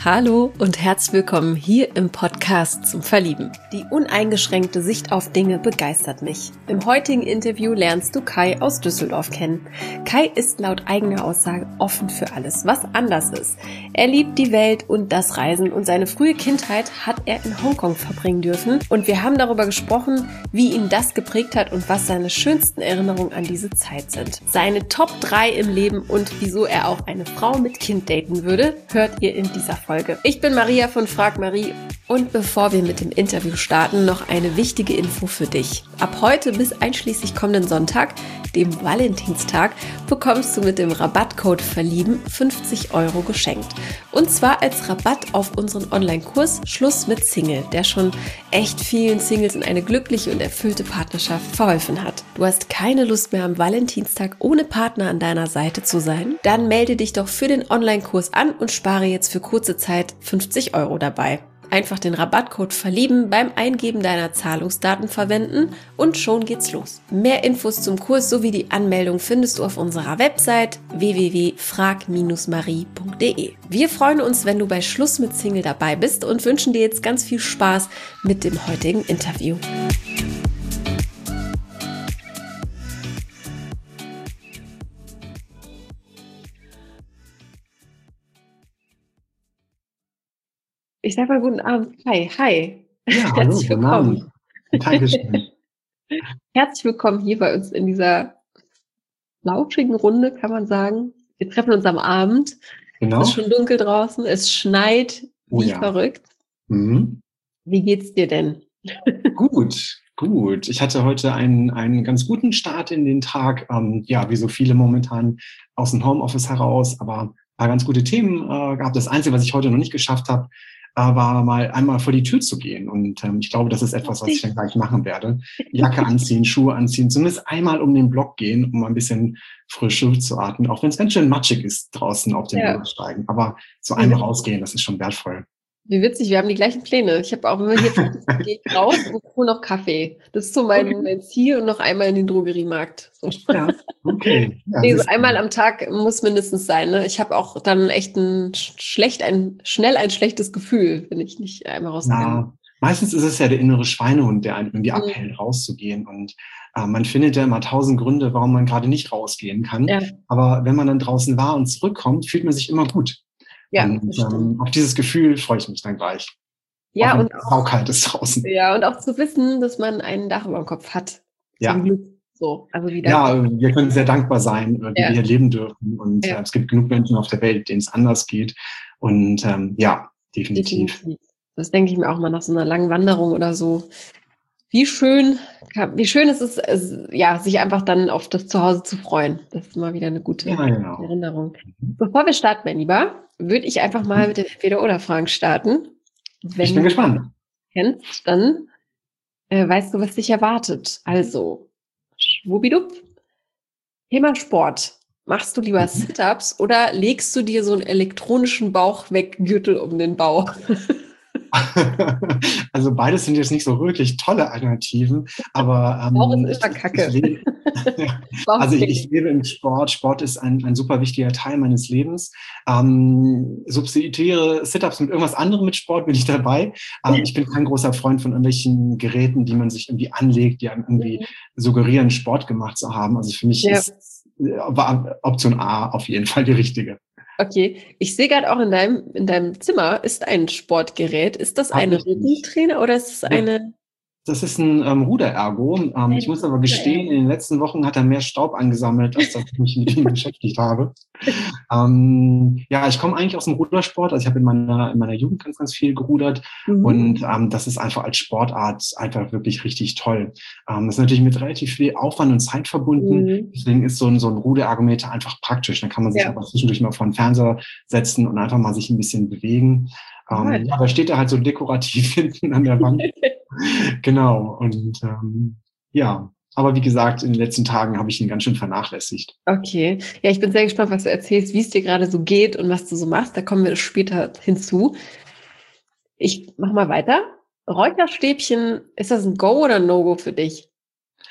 Hallo und herzlich willkommen hier im Podcast zum Verlieben. Die uneingeschränkte Sicht auf Dinge begeistert mich. Im heutigen Interview lernst du Kai aus Düsseldorf kennen. Kai ist laut eigener Aussage offen für alles, was anders ist. Er liebt die Welt und das Reisen und seine frühe Kindheit hat er in Hongkong verbringen dürfen. Und wir haben darüber gesprochen, wie ihn das geprägt hat und was seine schönsten Erinnerungen an diese Zeit sind. Seine Top 3 im Leben und wieso er auch eine Frau mit Kind daten würde, hört ihr in dieser Folge. Ich bin Maria von Frag Marie und bevor wir mit dem Interview starten, noch eine wichtige Info für dich. Ab heute bis einschließlich kommenden Sonntag, dem Valentinstag, bekommst du mit dem Rabattcode Verlieben 50 € geschenkt. Und zwar als Rabatt auf unseren Online-Kurs Schluss mit Single, der schon echt vielen Singles in eine glückliche und erfüllte Partnerschaft verholfen hat. Du hast keine Lust mehr am Valentinstag ohne Partner an deiner Seite zu sein? Dann melde dich doch für den Online-Kurs an und spare jetzt für kurze Zeit 50 € dabei. Einfach den Rabattcode Verlieben beim Eingeben deiner Zahlungsdaten verwenden und schon geht's los. Mehr Infos zum Kurs sowie die Anmeldung findest du auf unserer Website www.frag-marie.de. Wir freuen uns, wenn du bei Schluss mit Single dabei bist und wünschen dir jetzt ganz viel Spaß mit dem heutigen Interview. Ich sage mal guten Abend, Kai. Hi. Ja, Herzlich hallo, willkommen. Dankeschön. Herzlich willkommen hier bei uns in dieser lauschigen Runde, kann man sagen. Wir treffen uns am Abend. Genau. Es ist schon dunkel draußen. Es schneit wie verrückt. Mhm. Wie geht's dir denn? Gut. Ich hatte heute einen ganz guten Start in den Tag. Wie so viele momentan aus dem Homeoffice heraus, aber ein paar ganz gute Themen gehabt. Das Einzige, was ich heute noch nicht geschafft habe, war mal einmal vor die Tür zu gehen. Und ich glaube, das ist etwas, was ich dann gleich machen werde. Jacke anziehen, Schuhe anziehen, zumindest einmal um den Block gehen, um ein bisschen frische Luft zu atmen. Auch wenn es ganz schön matschig ist draußen auf den Bürgersteigen. Aber so einmal rausgehen, das ist schon wertvoll. Wie witzig, wir haben die gleichen Pläne. Ich habe auch immer hier gehe ich raus und hole noch Kaffee. Das ist so mein Ziel und noch einmal in den Drogeriemarkt. So. Ja, okay. Ja, Nee, so einmal am Tag muss mindestens sein. Ne? Ich habe auch dann echt schnell ein schlechtes Gefühl, wenn ich nicht einmal rausgehe. Ja, meistens ist es ja der innere Schweinehund, der einen irgendwie abhält, rauszugehen. Und man findet ja immer 1000 Gründe, warum man gerade nicht rausgehen kann. Ja. Aber wenn man dann draußen war und zurückkommt, fühlt man sich immer gut. Ja, und auf dieses Gefühl freue ich mich dann gleich. Ja, und auch kalt ist draußen. Ja, und auch zu wissen, dass man ein Dach über dem Kopf hat. Ja. Zum Glück. So, also wir können sehr dankbar sein, wie wir hier leben dürfen. Und es gibt genug Menschen auf der Welt, denen es anders geht. Und definitiv. Das denke ich mir auch mal nach so einer langen Wanderung oder so. Wie schön ist es, sich einfach dann auf das Zuhause zu freuen. Das ist mal wieder eine gute Erinnerung. Bevor wir starten, mein Lieber, würde ich einfach mal mit den Entweder-oder-Fragen starten. Wenn ich bin gespannt. Du kennst, dann weißt du, was dich erwartet. Also, schwubidup. Thema Sport. Machst du lieber Sit-Ups oder legst du dir so einen elektronischen Bauchweggürtel um den Bauch? Also beides sind jetzt nicht so wirklich tolle Alternativen, aber Bauch ist immer Kacke. Ich lebe im Sport. Sport ist ein super wichtiger Teil meines Lebens. Substituiere Sit-Ups mit irgendwas anderem mit Sport, bin ich dabei. Ich bin kein großer Freund von irgendwelchen Geräten, die man sich irgendwie anlegt, die einem irgendwie suggerieren, Sport gemacht zu haben. Also für mich ist Option A auf jeden Fall die richtige. Okay, ich sehe gerade auch in deinem Zimmer ist ein Sportgerät. Ist das eine Rückentrainer oder ist es eine? Das ist ein Ruderergo. Ich muss aber gestehen, in den letzten Wochen hat er mehr Staub angesammelt, als dass ich mich mit ihm beschäftigt habe. Ich komme eigentlich aus dem Rudersport. Also ich habe in meiner Jugend ganz viel gerudert. Und das ist einfach als Sportart einfach wirklich richtig toll. Das ist natürlich mit relativ viel Aufwand und Zeit verbunden. Deswegen ist so ein Ruderergometer einfach praktisch. Dann kann man sich aber zwischendurch mal vor den Fernseher setzen und einfach mal sich ein bisschen bewegen. Da steht er halt so dekorativ hinten an der Wand. Genau. Und aber wie gesagt, in den letzten Tagen habe ich ihn ganz schön vernachlässigt. Okay. Ja, ich bin sehr gespannt, was du erzählst, wie es dir gerade so geht und was du so machst. Da kommen wir später hinzu. Ich mache mal weiter. Räucherstäbchen, ist das ein Go oder ein No-Go für dich?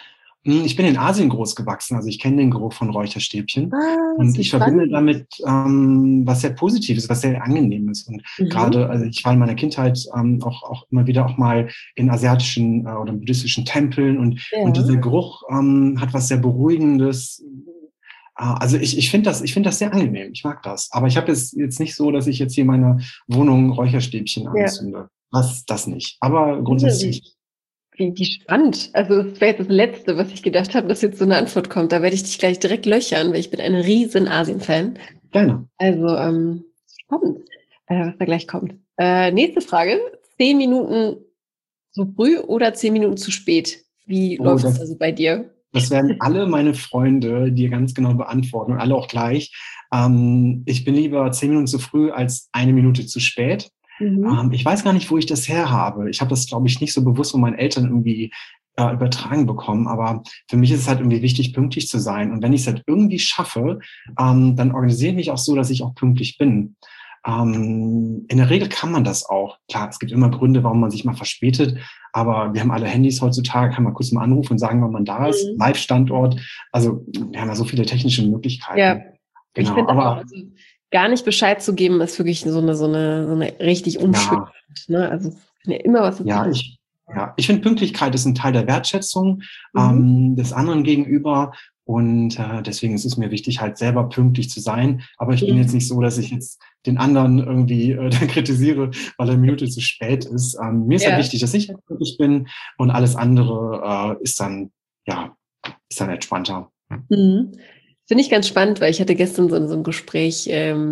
Ich bin in Asien groß gewachsen, also ich kenne den Geruch von Räucherstäbchen und Wie ich verbinde spannend. damit was sehr Positives, was sehr Angenehmes. Und Mhm. gerade, also ich war in meiner Kindheit auch immer wieder auch mal in asiatischen oder buddhistischen Tempeln und Ja. dieser Geruch hat was sehr Beruhigendes. Also ich finde das sehr angenehm. Ich mag das. Aber ich habe es jetzt nicht so, dass ich jetzt hier in meiner Wohnung Räucherstäbchen Ja. anzünde. Das nicht. Aber Ja, wie, grundsätzlich wie spannend. Also das wäre jetzt das Letzte, was ich gedacht habe, dass jetzt so eine Antwort kommt. Da werde ich dich gleich direkt löchern, weil ich bin ein riesen Asien-Fan. gerne. Also, spannend, was da gleich kommt. Nächste Frage. 10 Minuten zu früh oder 10 Minuten zu spät? Wie Oh, läuft es also bei dir? das werden alle meine Freunde dir ganz genau beantworten und alle auch gleich. Ich bin lieber 10 Minuten zu früh als eine Minute zu spät. Mhm. Ich weiß gar nicht, wo ich das her habe. Ich habe das, glaube ich, nicht so bewusst von meinen Eltern irgendwie übertragen bekommen. Aber für mich ist es halt irgendwie wichtig, pünktlich zu sein. Und wenn ich es halt irgendwie schaffe, dann organisiere ich mich auch so, dass ich auch pünktlich bin. In der Regel kann man das auch. Klar, es gibt immer Gründe, warum man sich mal verspätet. Aber wir haben alle Handys heutzutage, kann man kurz mal anrufen und sagen, wann man da ist. Mhm. Live-Standort. Also wir haben ja so viele technische Ja, Möglichkeiten. ich Genau, finde auch, aber also gar nicht Bescheid zu geben, ist wirklich so eine richtig unschöne ja, Art, ne? Also es kann ja immer was ja, dazwischen. ich finde, Pünktlichkeit ist ein Teil der Wertschätzung Mhm. des anderen gegenüber. Und deswegen ist es mir wichtig, halt selber pünktlich zu sein. Aber ich bin jetzt Mhm. nicht so, dass ich jetzt den anderen irgendwie dann kritisiere, weil er eine Minute zu spät ist. Mir ist halt Ja. wichtig, dass ich halt pünktlich bin und alles andere ja, ist dann entspannter. Mhm. Finde ich ganz spannend, weil ich hatte gestern so ein Gespräch,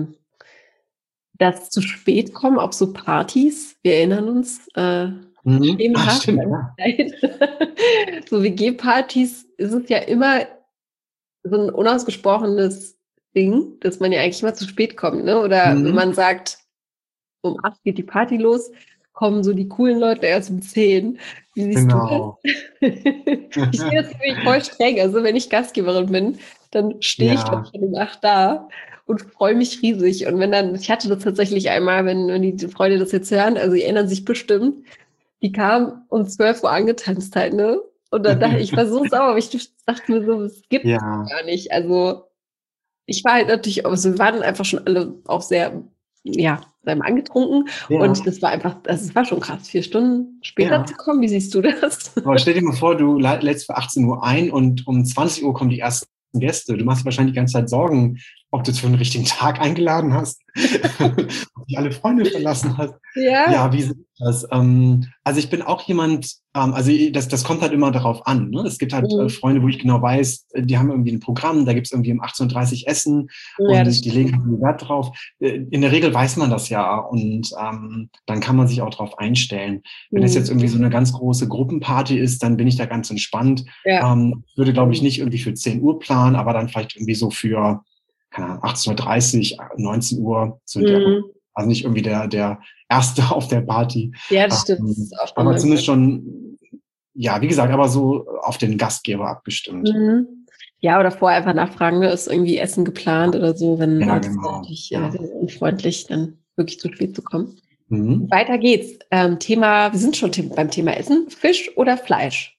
das zu spät kommen auf so Partys. Wir erinnern uns, Mhm. Ah, schemenhaft stimmt, an ja. die Zeit. So WG-Partys ist es ja immer so ein unausgesprochenes Ding, dass man ja eigentlich immer zu spät kommt, ne? Oder wenn Mhm. man sagt, um 8 geht die Party los, kommen so die coolen Leute erst um 10. Wie siehst du das? Genau. Ich sehe das nämlich voll streng. Also wenn ich Gastgeberin bin, dann stehe ich dann Ja. schon um 8 da und freue mich riesig. Und wenn dann, ich hatte das tatsächlich einmal, wenn die Freunde das jetzt hören, also die erinnern sich bestimmt, die kam um 12 Uhr angetanzt halt, ne? Und dann dachte ich, war so sauer, aber ich dachte mir so, es gibt Ja. gar nicht. Also ich war halt natürlich, also wir waren einfach schon alle auch sehr, ja, sehr angetrunken Ja. und das war einfach, also es war schon krass, 4 Stunden später zu Ja. kommen. Wie siehst du das? Aber stell dir mal vor, du lädst für 18 Uhr ein und um 20 Uhr kommen die ersten Gäste. Du machst dir wahrscheinlich die ganze Zeit Sorgen, ob du zu einem richtigen Tag eingeladen hast, ob du alle Freunde verlassen hast. Ja. Ja, wie sehe ich das? Also ich bin auch jemand, also das kommt halt immer darauf an. Ne? Es gibt halt Mhm. Freunde, wo ich genau weiß, die haben irgendwie ein Programm, da gibt's irgendwie um 18:30 Uhr Essen Ja, das und die legen stimmt. halt Wert drauf. In der Regel weiß man das ja und dann kann man sich auch darauf einstellen. Wenn es jetzt Mhm. irgendwie so eine ganz große Gruppenparty ist, dann bin ich da ganz entspannt. Ja. Würde, glaube ich, nicht irgendwie für 10 Uhr planen, aber dann vielleicht irgendwie so für, keine Ahnung, 18:30 Uhr, 19 Uhr, so in der, Mhm. also nicht irgendwie der Erste auf der Party. Ja, das stimmt. Das ist auch dann Aber zumindest manchmal. schon, ja, wie gesagt, aber so auf den Gastgeber abgestimmt. Mhm. Ja, oder vorher einfach nachfragen, ne? Ist irgendwie Essen geplant oder so, wenn Ja, das wäre genau. natürlich Ja. sehr unfreundlich, dann wirklich zu spät zu kommen. Mhm. Weiter geht's. Wir sind schon beim Thema Essen. Fisch oder Fleisch?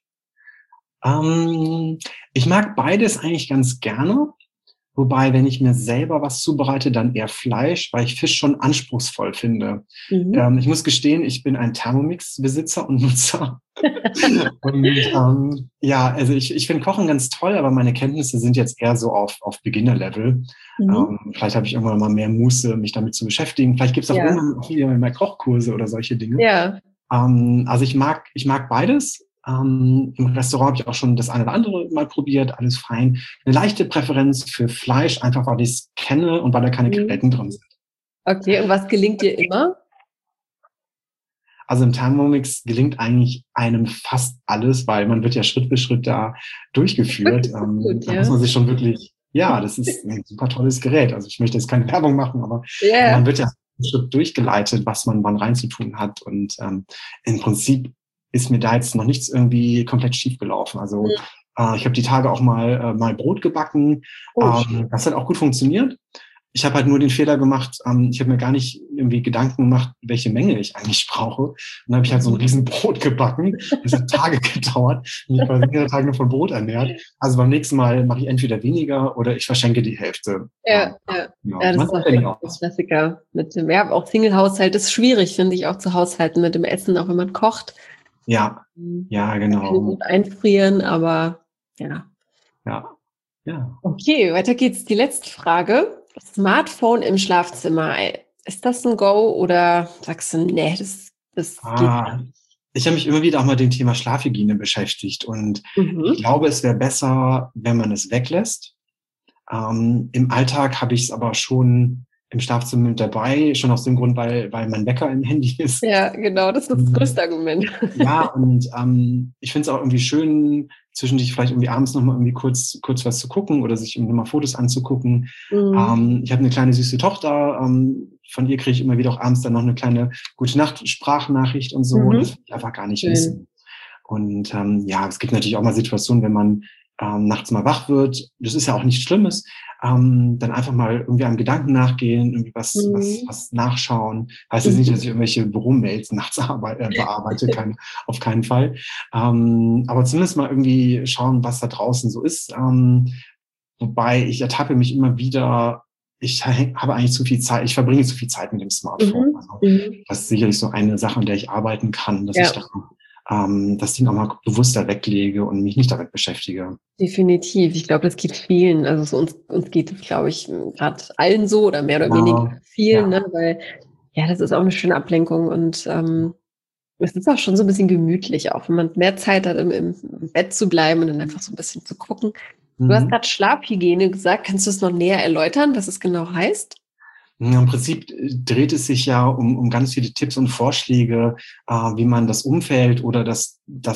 Ähm, Ich mag beides eigentlich ganz gerne. Wobei, wenn ich mir selber was zubereite, dann eher Fleisch, weil ich Fisch schon anspruchsvoll finde. Mhm. Ich muss gestehen, ich bin ein Thermomix-Besitzer und Nutzer. Und ja, also ich finde Kochen ganz toll, aber meine Kenntnisse sind jetzt eher so auf Beginner-Level. Mhm. Vielleicht habe ich irgendwann mal mehr Muße, mich damit zu beschäftigen. Vielleicht gibt es auch Ja, irgendwann auch wieder mehr Kochkurse oder solche Dinge. ja. Also ich mag beides. Im Restaurant habe ich auch schon das eine oder andere mal probiert, alles fein. Eine leichte Präferenz für Fleisch, einfach weil ich es kenne und weil da keine Mhm. Krevetten drin sind. Okay, und was gelingt dir immer? Also im Thermomix gelingt eigentlich einem fast alles, weil man wird ja Schritt für Schritt da durchgeführt. Wirklich so gut, Da muss ja. man sich schon wirklich, ja, das ist ein super tolles Gerät. Also ich möchte jetzt keine Werbung machen, aber man Ja. wird ja Schritt durchgeleitet, was man wann reinzutun hat. Und im Prinzip ist mir da jetzt noch nichts irgendwie komplett schief gelaufen. Also ich habe die Tage auch mal Brot gebacken. Oh, schön. Das hat auch gut funktioniert. Ich habe halt nur den Fehler gemacht, ich habe mir gar nicht irgendwie Gedanken gemacht, welche Menge ich eigentlich brauche. Und dann habe ich halt so ein Riesenbrot gebacken. Das hat Tage gedauert. Und ich war mehrere Tage nur von Brot ernährt. Also beim nächsten Mal mache ich entweder weniger oder ich verschenke die Hälfte. Ja, das ist auch ein Klassiker. Mit dem, auch Single-Haushalt ist schwierig, finde ich, auch zu haushalten mit dem Essen, auch wenn man kocht. Ja, genau. Gut einfrieren, aber ja. Ja. Okay, weiter geht's. Die letzte Frage. Smartphone im Schlafzimmer. Ist das ein Go oder sagst du, nee, das geht nicht? Ich habe mich immer wieder auch mal mit dem Thema Schlafhygiene beschäftigt und ich glaube, es wäre besser, wenn man es weglässt. Im Alltag habe ich es aber schon im Schlafzimmer mit dabei, schon aus dem Grund, weil mein Wecker im Handy ist. Ja, genau, das ist das größte Argument. Ja, und ich finde es auch irgendwie schön, zwischendurch vielleicht irgendwie abends nochmal irgendwie kurz was zu gucken oder sich irgendwie mal Fotos anzugucken. Ich habe eine kleine süße Tochter, von ihr kriege ich immer wieder auch abends dann noch eine kleine Gute-Nacht-Sprachnachricht und so. Und das will ich einfach gar nicht wissen. Und es gibt natürlich auch mal Situationen, wenn man nachts mal wach wird, das ist ja auch nichts Schlimmes, dann einfach mal irgendwie einem Gedanken nachgehen, irgendwie was nachschauen. Heißt jetzt nicht, dass ich irgendwelche Büromails nachts bearbeite, auf keinen Fall. Aber zumindest mal irgendwie schauen, was da draußen so ist. Wobei ich ertappe mich immer wieder, ich habe eigentlich zu viel Zeit, ich verbringe zu viel Zeit mit dem Smartphone. Also, das ist sicherlich so eine Sache, an der ich arbeiten kann, dass ich das Ding auch mal bewusster weglege und mich nicht damit beschäftige. Definitiv. Ich glaube, das geht vielen. Also uns geht es, glaube ich, gerade allen so oder mehr oder weniger vielen, ne? Weil das ist auch eine schöne Ablenkung und es ist auch schon so ein bisschen gemütlich, auch wenn man mehr Zeit hat, im Bett zu bleiben und dann einfach so ein bisschen zu gucken. Du hast gerade Schlafhygiene gesagt. Kannst du es noch näher erläutern, was es genau heißt? Im Prinzip dreht es sich ja um ganz viele Tipps und Vorschläge, wie man das Umfeld oder das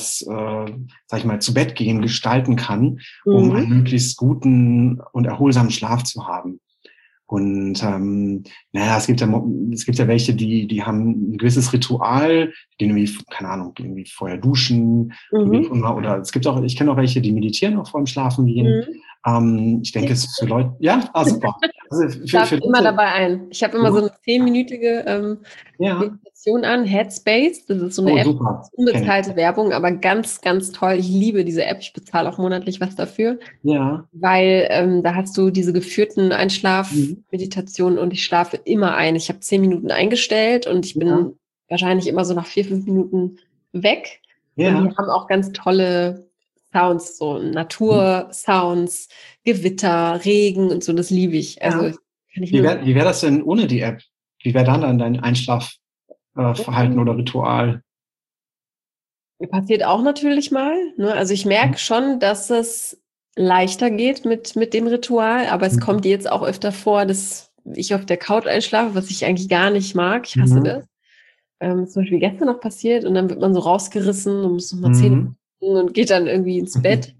sag ich mal, zu Bett gehen gestalten kann, um einen möglichst guten und erholsamen Schlaf zu haben. Und es gibt ja welche, die haben ein gewisses Ritual, die irgendwie, keine Ahnung, irgendwie vorher duschen, oder ich kenne auch welche, die meditieren auch vor dem Schlafen gehen. Ich denke, es ist für Leute, super. Also ich schlafe immer dabei ein. Ich habe immer so eine 10-minütige Meditation an, Headspace. Das ist so eine App, unbezahlte Werbung, aber ganz, ganz toll. Ich liebe diese App. Ich bezahle auch monatlich was dafür. Ja. Weil da hast du diese geführten Einschlafmeditationen und ich schlafe immer ein. Ich habe 10 Minuten eingestellt und ich bin wahrscheinlich immer so nach 4-5 Minuten weg. Ja. Und die haben auch ganz tolle Sounds, so Natursounds, Gewitter, Regen und so, das liebe ich. Also wie wäre das denn ohne die App? Wie wäre dann dein Einschlafverhalten oder Ritual? Passiert auch natürlich mal. Ne? Also ich merke schon, dass es leichter geht mit dem Ritual, aber es kommt jetzt auch öfter vor, dass ich auf der Couch einschlafe, was ich eigentlich gar nicht mag. Ich hasse das. Zum Beispiel gestern noch passiert und dann wird man so rausgerissen und muss nochmal Zähne und geht dann irgendwie ins Bett.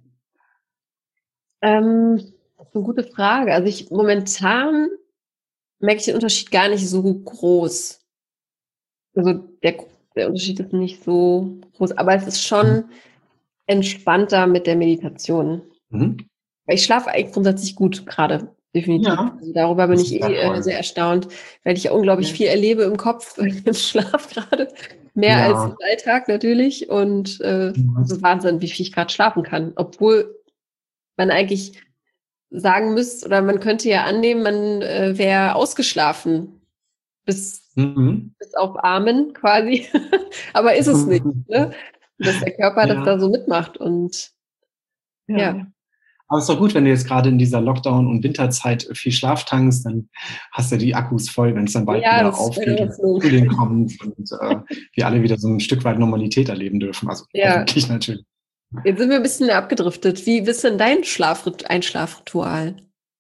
Das ist eine gute Frage. Also momentan merke ich den Unterschied gar nicht so groß. Also der Unterschied ist nicht so groß, aber es ist schon entspannter mit der Meditation. Ich schlafe eigentlich grundsätzlich gut gerade, definitiv. Ja, also darüber bin ich sehr erstaunt, weil ich ja unglaublich viel erlebe im Kopf im Schlaf gerade. Mehr als im Alltag natürlich. Und es ist Wahnsinn, wie viel ich gerade schlafen kann. Obwohl man eigentlich sagen müsste, oder man könnte ja annehmen, man wäre ausgeschlafen. Bis auf Amen quasi. Aber ist es nicht. Ne? Dass der Körper das da so mitmacht. Und Aber es ist doch gut, wenn du jetzt gerade in dieser Lockdown- und Winterzeit viel Schlaf tankst, dann hast du die Akkus voll, wenn es dann bald wieder aufgeht und Frühling kommt und wir alle wieder so ein Stück weit Normalität erleben dürfen. Also hoffentlich natürlich. Jetzt sind wir ein bisschen abgedriftet. Wie ist denn dein Einschlafritual?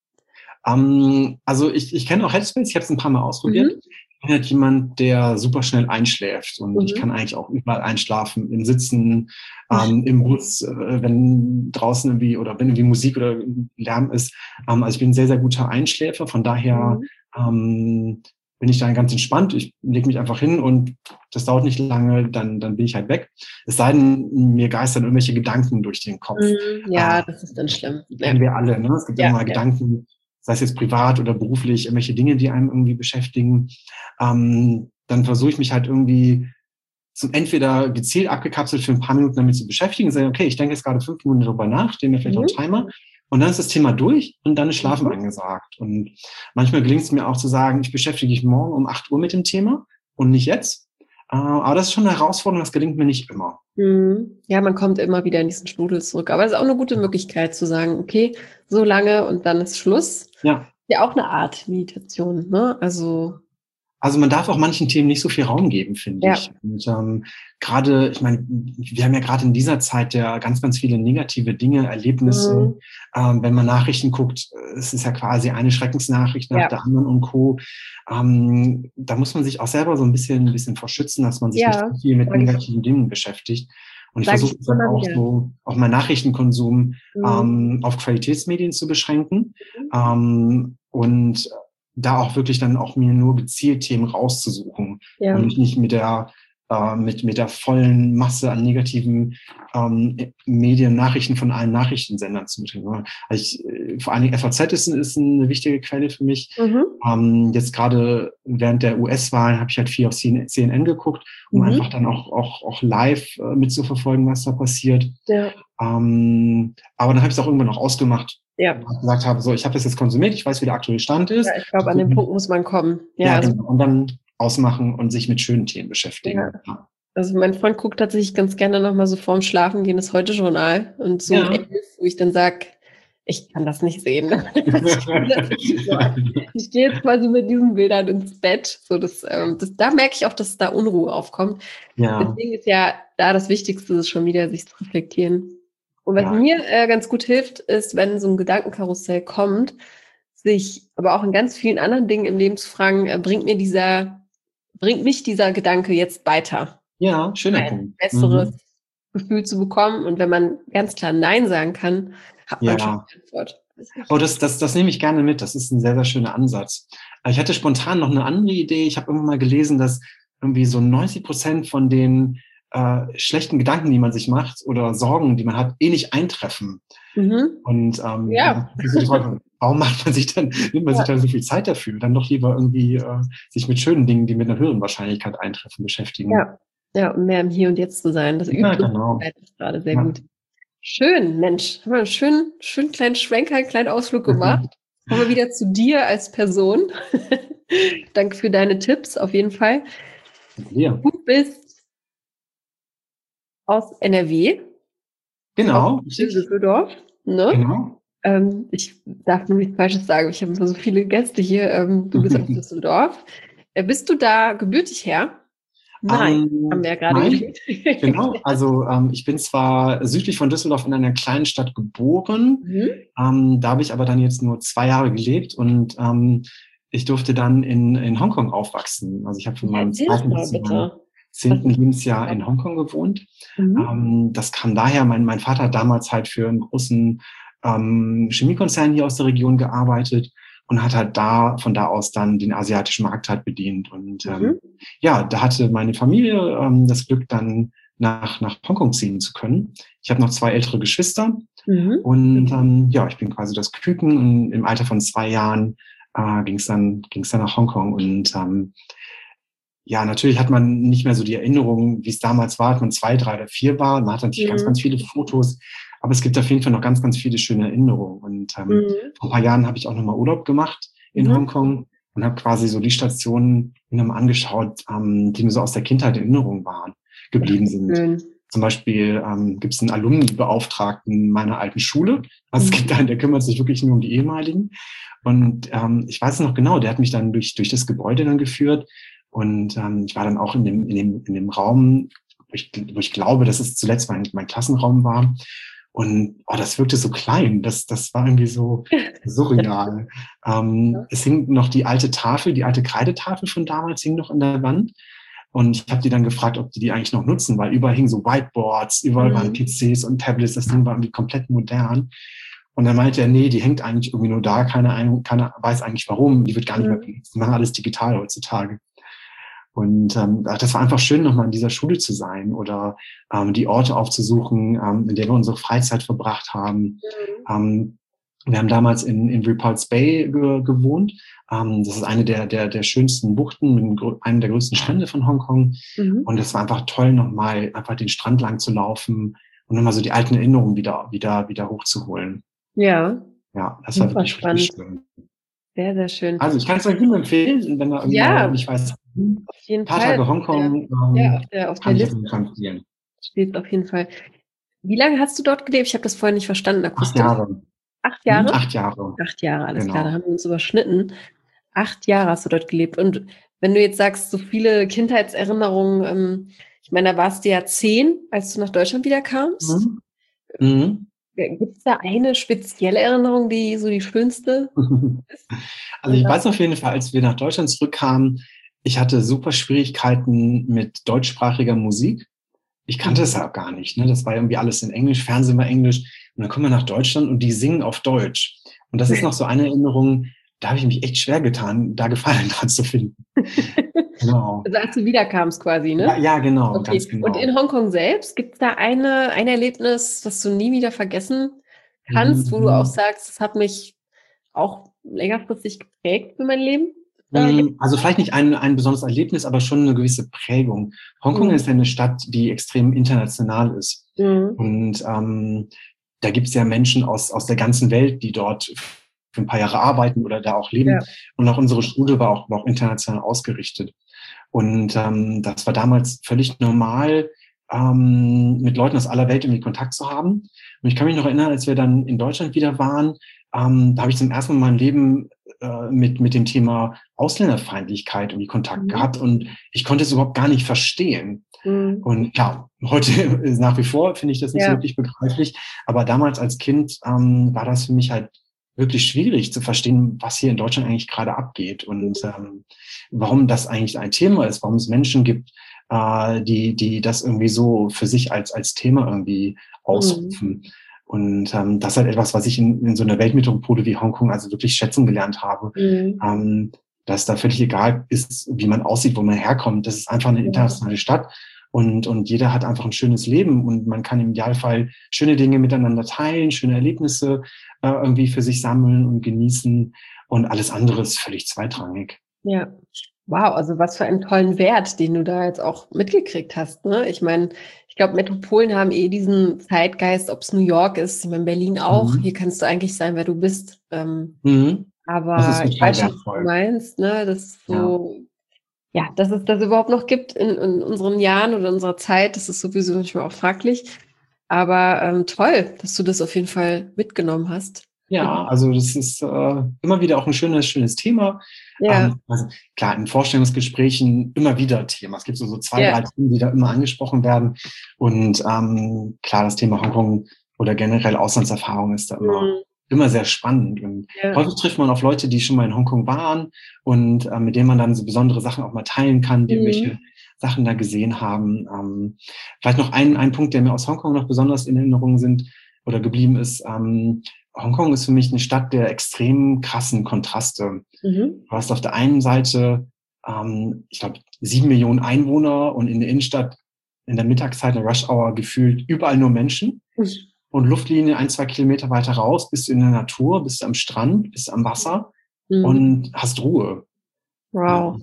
Also ich kenne auch Headspace, ich habe es ein paar Mal ausprobiert. Ich bin halt jemand, der super schnell einschläft und ich kann eigentlich auch überall einschlafen, im Sitzen, im Bus, wenn draußen irgendwie oder wenn irgendwie Musik oder Lärm ist. Also ich bin ein sehr, sehr guter Einschläfer, von daher bin ich dann ganz entspannt. Ich lege mich einfach hin und das dauert nicht lange, dann bin ich halt weg. Es sei denn, mir geistern irgendwelche Gedanken durch den Kopf. Ja, das ist dann schlimm. Kennen wir alle, ne? Es gibt immer mal Gedanken, sei es jetzt privat oder beruflich, irgendwelche Dinge, die einem irgendwie beschäftigen, dann versuche ich mich halt irgendwie entweder gezielt abgekapselt für ein paar Minuten damit zu beschäftigen, sagen, okay, ich denke jetzt gerade 5 Minuten darüber nach, stelle mir vielleicht auch einen Timer und dann ist das Thema durch und dann ist Schlafen angesagt. Und manchmal gelingt es mir auch zu sagen, ich beschäftige mich morgen um 8 Uhr mit dem Thema und nicht jetzt. Aber das ist schon eine Herausforderung, das gelingt mir nicht immer. Ja, man kommt immer wieder in diesen Strudel zurück. Aber es ist auch eine gute Möglichkeit zu sagen, okay, so lange und dann ist Schluss. Ja. Ja, auch eine Art Meditation, ne? Also man darf auch manchen Themen nicht so viel Raum geben, finde ich. Und gerade, ich meine, wir haben ja gerade in dieser Zeit ja ganz, ganz viele negative Dinge, Erlebnisse. Wenn man Nachrichten guckt, es ist ja quasi eine Schreckensnachricht nach der anderen und Co. Da muss man sich auch selber so ein bisschen vor schützen, dass man sich nicht so viel mit negativen Dingen beschäftigt. Und ich versuche dann auch meinen Nachrichtenkonsum auf Qualitätsmedien zu beschränken. Und da auch wirklich dann auch mir nur gezielt Themen rauszusuchen und mich nicht mit der vollen Masse an negativen Medien, Nachrichten von allen Nachrichtensendern zu beschäftigen. Also vor allen Dingen FAZ ist eine wichtige Quelle für mich. Jetzt gerade während der US-Wahlen habe ich halt viel auf CNN geguckt, um einfach dann auch live mitzuverfolgen, was da passiert. Aber dann habe ich es auch irgendwann noch ausgemacht. Gesagt habe, so, ich habe das jetzt konsumiert, ich weiß, wie der aktuelle Stand ist. Ja, ich glaube, an den Punkt muss man kommen. Genau. Und dann ausmachen und sich mit schönen Themen beschäftigen. Also mein Freund guckt tatsächlich ganz gerne nochmal so vorm Schlafengehen das Heute-Journal und so 11, wo ich dann sage, ich kann das nicht sehen. Ich gehe jetzt quasi mit diesen Bildern ins Bett. So da merke ich auch, dass da Unruhe aufkommt. Deswegen ist ja da das Wichtigste, ist schon wieder sich zu reflektieren. Und was mir ganz gut hilft, ist, wenn so ein Gedankenkarussell kommt, sich aber auch in ganz vielen anderen Dingen im Leben zu fragen, bringt mich dieser Gedanke jetzt weiter? Ja, schöner Punkt. Ein besseres Gefühl zu bekommen. Und wenn man ganz klar Nein sagen kann, hat man schon eine Antwort. Oh, das nehme ich gerne mit. Das ist ein sehr, sehr schöner Ansatz. Ich hatte spontan noch eine andere Idee. Ich habe irgendwann mal gelesen, dass irgendwie so 90% von den schlechten Gedanken, die man sich macht oder Sorgen, die man hat, nicht eintreffen. Und warum nimmt man sich dann so viel Zeit dafür? Dann doch lieber irgendwie sich mit schönen Dingen, die mit einer höheren Wahrscheinlichkeit eintreffen, beschäftigen. Ja, um mehr im Hier und Jetzt zu sein. Das übt uns gerade sehr gut. Schön, Mensch. Haben wir einen schönen kleinen Schwenker, einen kleinen Ausflug gemacht. Kommen wir wieder zu dir als Person. Danke für deine Tipps, auf jeden Fall. Ja. Du bist aus NRW. Genau. Aus Düsseldorf. Ne? Genau. Ich darf nur nichts Falsches sagen. Ich habe immer so viele Gäste hier. Du bist aus Düsseldorf. Bist du da gebürtig her? Nein, haben wir ja gerade gesagt. Genau, also ich bin zwar südlich von Düsseldorf in einer kleinen Stadt geboren, da habe ich aber dann jetzt nur 2 Jahre gelebt und ich durfte dann in Hongkong aufwachsen. Also ich habe von meinem 2. bis zum 10. Lebensjahr in Hongkong gewohnt. Das kam daher, mein Vater hat damals halt für einen großen Chemiekonzern hier aus der Region gearbeitet und hat halt von da aus dann den asiatischen Markt halt bedient. Und da hatte meine Familie das Glück, dann nach Hongkong ziehen zu können. Ich habe noch 2 ältere Geschwister und ich bin quasi das Küken und im Alter von 2 Jahren ging's dann nach Hongkong und natürlich hat man nicht mehr so die Erinnerung, wie es damals war, als man 2, 3 oder 4 war. Man hat natürlich ganz, ganz viele Fotos, aber es gibt auf jeden Fall noch ganz, ganz viele schöne Erinnerungen. Und vor ein paar Jahren habe ich auch nochmal Urlaub gemacht in Hongkong und habe quasi so die Stationen mir nochmal angeschaut, die mir so aus der Kindheit in Erinnerung geblieben sind. Zum Beispiel gibt es einen Alumni-Beauftragten meiner alten Schule. Also es gibt einen, der kümmert sich wirklich nur um die ehemaligen. Und ich weiß noch genau, der hat mich dann durch das Gebäude dann geführt. Und ich war dann auch in dem Raum, wo ich glaube, dass es zuletzt mein Klassenraum war. Und das wirkte so klein. Das war irgendwie so surreal. Es hing noch die alte Kreidetafel von damals hing noch an der Wand. Und ich habe die dann gefragt, ob die eigentlich noch nutzen, weil überall hingen so Whiteboards, überall waren PCs und Tablets. Das Ding war irgendwie komplett modern. Und dann meinte er, nee, die hängt eigentlich irgendwie nur da. Keiner weiß eigentlich warum. Die wird gar nicht mehr benutzt. Die machen alles digital heutzutage. Und das war einfach schön, nochmal in dieser Schule zu sein oder die Orte aufzusuchen, in denen wir unsere Freizeit verbracht haben. Wir haben damals in Repulse Bay gewohnt. Das ist eine der schönsten Buchten, einem der größten Strände von Hongkong. Und es war einfach toll, nochmal einfach den Strand lang zu laufen und nochmal so die alten Erinnerungen wieder hochzuholen. Ja. Ja, das war wirklich richtig schön. Sehr, sehr schön. Also ich kann es euch nur empfehlen, wenn ihr irgendwie nicht weiß, auf jeden ein paar Fall. Tage Hongkong, auf kann der ich auf jeden Fall empfehlen. Steht auf jeden Fall. Wie lange hast du dort gelebt? Ich habe das vorhin nicht verstanden. 8 Jahre. 8 Jahre? 8 Jahre. 8 Jahre, alles Genau. klar, da haben wir uns überschnitten. 8 Jahre hast du dort gelebt. Und wenn du jetzt sagst, so viele Kindheitserinnerungen, ich meine, da warst du ja 10, als du nach Deutschland wieder kamst. Gibt es da eine spezielle Erinnerung, die so die schönste ist? Also ich weiß auf jeden Fall, als wir nach Deutschland zurückkamen, ich hatte super Schwierigkeiten mit deutschsprachiger Musik. Ich kannte es ja gar nicht. Ne? Das war irgendwie alles in Englisch, Fernsehen war Englisch. Und dann kommen wir nach Deutschland und die singen auf Deutsch. Und das ist noch so eine Erinnerung, da habe ich mich echt schwer getan, da Gefallen dran zu finden. Genau. Also als du wiederkamst quasi, ne? Ja, genau, okay. Ganz genau. Und in Hongkong selbst, gibt es da ein Erlebnis, das du nie wieder vergessen kannst, wo du auch sagst, das hat mich auch längerfristig geprägt für mein Leben? Also vielleicht nicht ein besonderes Erlebnis, aber schon eine gewisse Prägung. Hongkong ist ja eine Stadt, die extrem international ist. Und da gibt es ja Menschen aus der ganzen Welt, die dort für ein paar Jahre arbeiten oder da auch leben. Ja. Und auch unsere Schule war auch international ausgerichtet. Und das war damals völlig normal, mit Leuten aus aller Welt irgendwie Kontakt zu haben. Und ich kann mich noch erinnern, als wir dann in Deutschland wieder waren, da habe ich zum ersten Mal in meinem Leben mit dem Thema Ausländerfeindlichkeit irgendwie Kontakt gehabt und ich konnte es überhaupt gar nicht verstehen. Und ja, heute nach wie vor finde ich das nicht so wirklich begreiflich, aber damals als Kind war das für mich halt wirklich schwierig zu verstehen, was hier in Deutschland eigentlich gerade abgeht und warum das eigentlich ein Thema ist, warum es Menschen gibt, die das irgendwie so für sich als Thema irgendwie ausrufen. Und das ist halt etwas, was ich in so einer Weltmetropole wie Hongkong also wirklich schätzen gelernt habe, dass da völlig egal ist, wie man aussieht, wo man herkommt. Das ist einfach eine internationale Stadt und jeder hat einfach ein schönes Leben und man kann im Idealfall schöne Dinge miteinander teilen, schöne Erlebnisse irgendwie für sich sammeln und genießen und alles andere ist völlig zweitrangig. Ja. Wow, also was für einen tollen Wert, den du da jetzt auch mitgekriegt hast, ne? Ich meine, ich glaube, Metropolen haben diesen Zeitgeist, ob es New York ist, ich meine, Berlin auch. Hier kannst du eigentlich sein, wer du bist. Aber das ist ich weiß schon, was du meinst, ne? Das ist so, dass es das überhaupt noch gibt in unseren Jahren oder unserer Zeit, das ist sowieso nicht mehr auch fraglich. Aber toll, dass du das auf jeden Fall mitgenommen hast. Ja, also das ist immer wieder auch ein schönes Thema. Ja. Also klar, in Vorstellungsgesprächen immer wieder Thema. Es gibt so 2, 3 Themen, die da immer angesprochen werden. Und klar, das Thema Hongkong oder generell Auslandserfahrung ist da immer sehr spannend. Und häufig trifft man auf Leute, die schon mal in Hongkong waren und mit denen man dann so besondere Sachen auch mal teilen kann, die irgendwelche Sachen da gesehen haben. Vielleicht noch ein Punkt, der mir aus Hongkong noch besonders in Erinnerung geblieben ist. Hongkong ist für mich eine Stadt der extrem krassen Kontraste. Du hast auf der einen Seite, ich glaube, 7 Millionen Einwohner und in der Innenstadt in der Mittagszeit, in der Rush Hour, gefühlt überall nur Menschen. Und Luftlinie 1, 2 Kilometer weiter raus, bist du in der Natur, bist du am Strand, bist du am Wasser und hast Ruhe. Wow.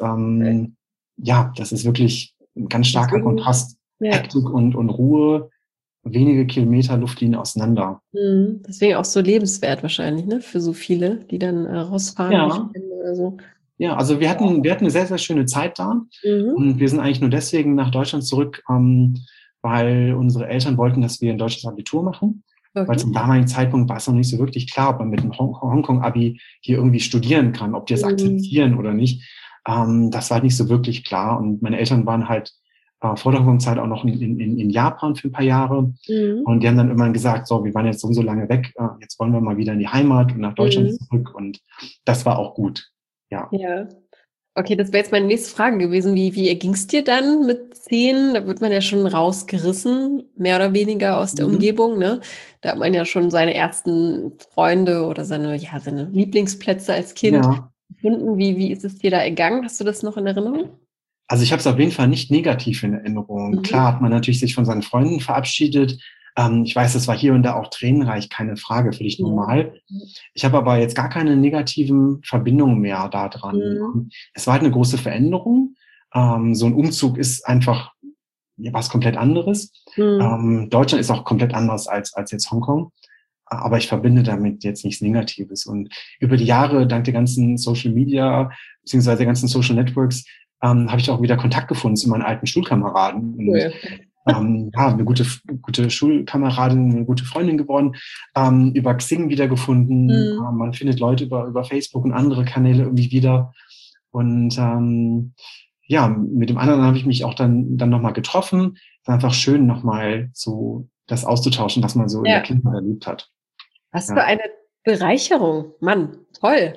Das ist wirklich ein ganz starker Kontrast. Hektik und Ruhe. Wenige Kilometer Luftlinie auseinander. Deswegen auch so lebenswert wahrscheinlich, ne? Für so viele, die dann rausfahren oder so. Ja, also wir hatten eine sehr, sehr schöne Zeit da. Und wir sind eigentlich nur deswegen nach Deutschland zurück, weil unsere Eltern wollten, dass wir ein deutsches Abitur machen. Okay. Weil zum damaligen Zeitpunkt war es noch nicht so wirklich klar, ob man mit dem Hongkong-Abi hier irgendwie studieren kann, ob die es akzeptieren oder nicht. Das war nicht so wirklich klar. Und meine Eltern waren halt vor der Hongkong-Zeit auch noch in Japan für ein paar Jahre. Und die haben dann irgendwann gesagt, so, wir waren jetzt so lange weg, jetzt wollen wir mal wieder in die Heimat und nach Deutschland zurück. Und das war auch gut. Ja. Okay, das wäre jetzt meine nächste Frage gewesen. Wie erging es dir dann mit 10? Da wird man ja schon rausgerissen, mehr oder weniger aus der Umgebung, ne? Da hat man ja schon seine ersten Freunde oder seine Lieblingsplätze als Kind gefunden. Wie ist es dir da ergangen? Hast du das noch in Erinnerung? Also ich habe es auf jeden Fall nicht negativ in Erinnerung. Klar hat man natürlich sich von seinen Freunden verabschiedet, Ich weiß, das war hier und da auch tränenreich, keine Frage, völlig normal. Ich habe aber jetzt gar keine negativen Verbindungen mehr da dran. Es war halt eine große Veränderung. So ein Umzug ist einfach was komplett anderes. Deutschland ist auch komplett anders als jetzt Hongkong. Aber ich verbinde damit jetzt nichts Negatives. Und über die Jahre, dank der ganzen Social Media, beziehungsweise der ganzen Social Networks, habe ich auch wieder Kontakt gefunden zu meinen alten Schulkameraden. Und, eine gute Schulkameradin, eine gute Freundin geworden, über Xing wiedergefunden. Man findet Leute über Facebook und andere Kanäle irgendwie wieder. Und mit dem anderen habe ich mich auch dann nochmal getroffen. Es war einfach schön, nochmal so das auszutauschen, was man so in der Kindheit erlebt hat. Was für eine Bereicherung. Mann, toll.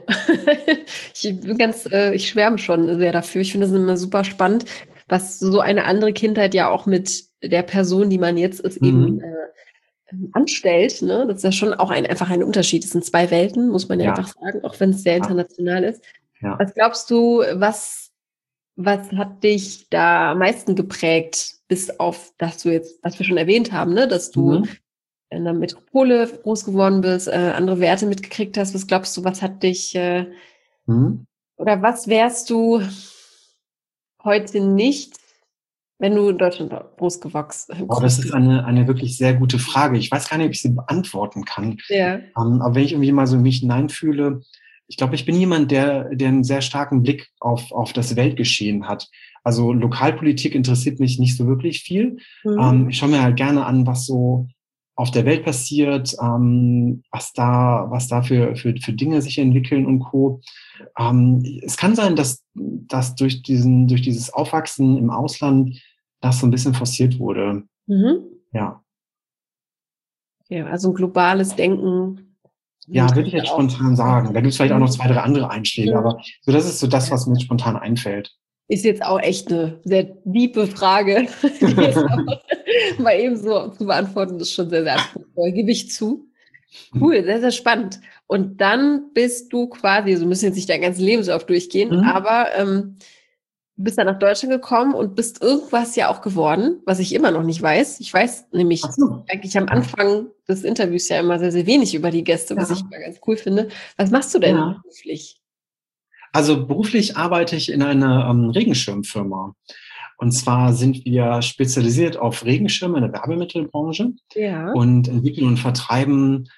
Ich schwärme schon sehr dafür. Ich finde es immer super spannend, was so eine andere Kindheit ja auch mit der Person, die man jetzt ist, eben anstellt. Ne? Das ist ja schon auch einfach ein Unterschied. Es sind zwei Welten, muss man ja einfach sagen, auch wenn es sehr international ist. Ja. Was glaubst du, was hat dich da am meisten geprägt, bis auf, dass du jetzt, was wir schon erwähnt haben, ne, dass du in einer Metropole groß geworden bist, andere Werte mitgekriegt hast? Was glaubst du, was hat dich, oder was wärst du heute nicht, wenn du in Deutschland groß gewachsen bist? Das ist eine wirklich sehr gute Frage. Ich weiß gar nicht, ob ich sie beantworten kann. Ja. Aber wenn ich irgendwie mal so in mich hineinfühle, ich glaube, ich bin jemand, der einen sehr starken Blick auf das Weltgeschehen hat. Also Lokalpolitik interessiert mich nicht so wirklich viel. Ich schaue mir halt gerne an, was so auf der Welt passiert, was da für Dinge sich entwickeln und Co. Es kann sein, dass durch dieses Aufwachsen im Ausland das so ein bisschen forciert wurde. Ja. Ja, also ein globales Denken. Ja, würde ich jetzt spontan sagen. Da gibt es vielleicht auch noch 2, 3 andere Einschläge, aber so das ist so das, was mir spontan einfällt. Ist jetzt auch echt eine sehr tiefe Frage. Die ist aber mal eben so zu beantworten, ist schon sehr, sehr anspruchsvoll, gebe ich zu. Cool, sehr, sehr spannend. Und dann bist du quasi, so müssen jetzt nicht dein ganzes Lebenslauf durchgehen, aber du bist dann nach Deutschland gekommen und bist irgendwas ja auch geworden, was ich immer noch nicht weiß. Ich weiß nämlich eigentlich am Anfang des Interviews ja immer sehr, sehr wenig über die Gäste, was ich immer ganz cool finde. Was machst du denn beruflich? Also beruflich arbeite ich in einer Regenschirmfirma. Und zwar sind wir spezialisiert auf Regenschirme in der Werbemittelbranche und entwickeln und vertreiben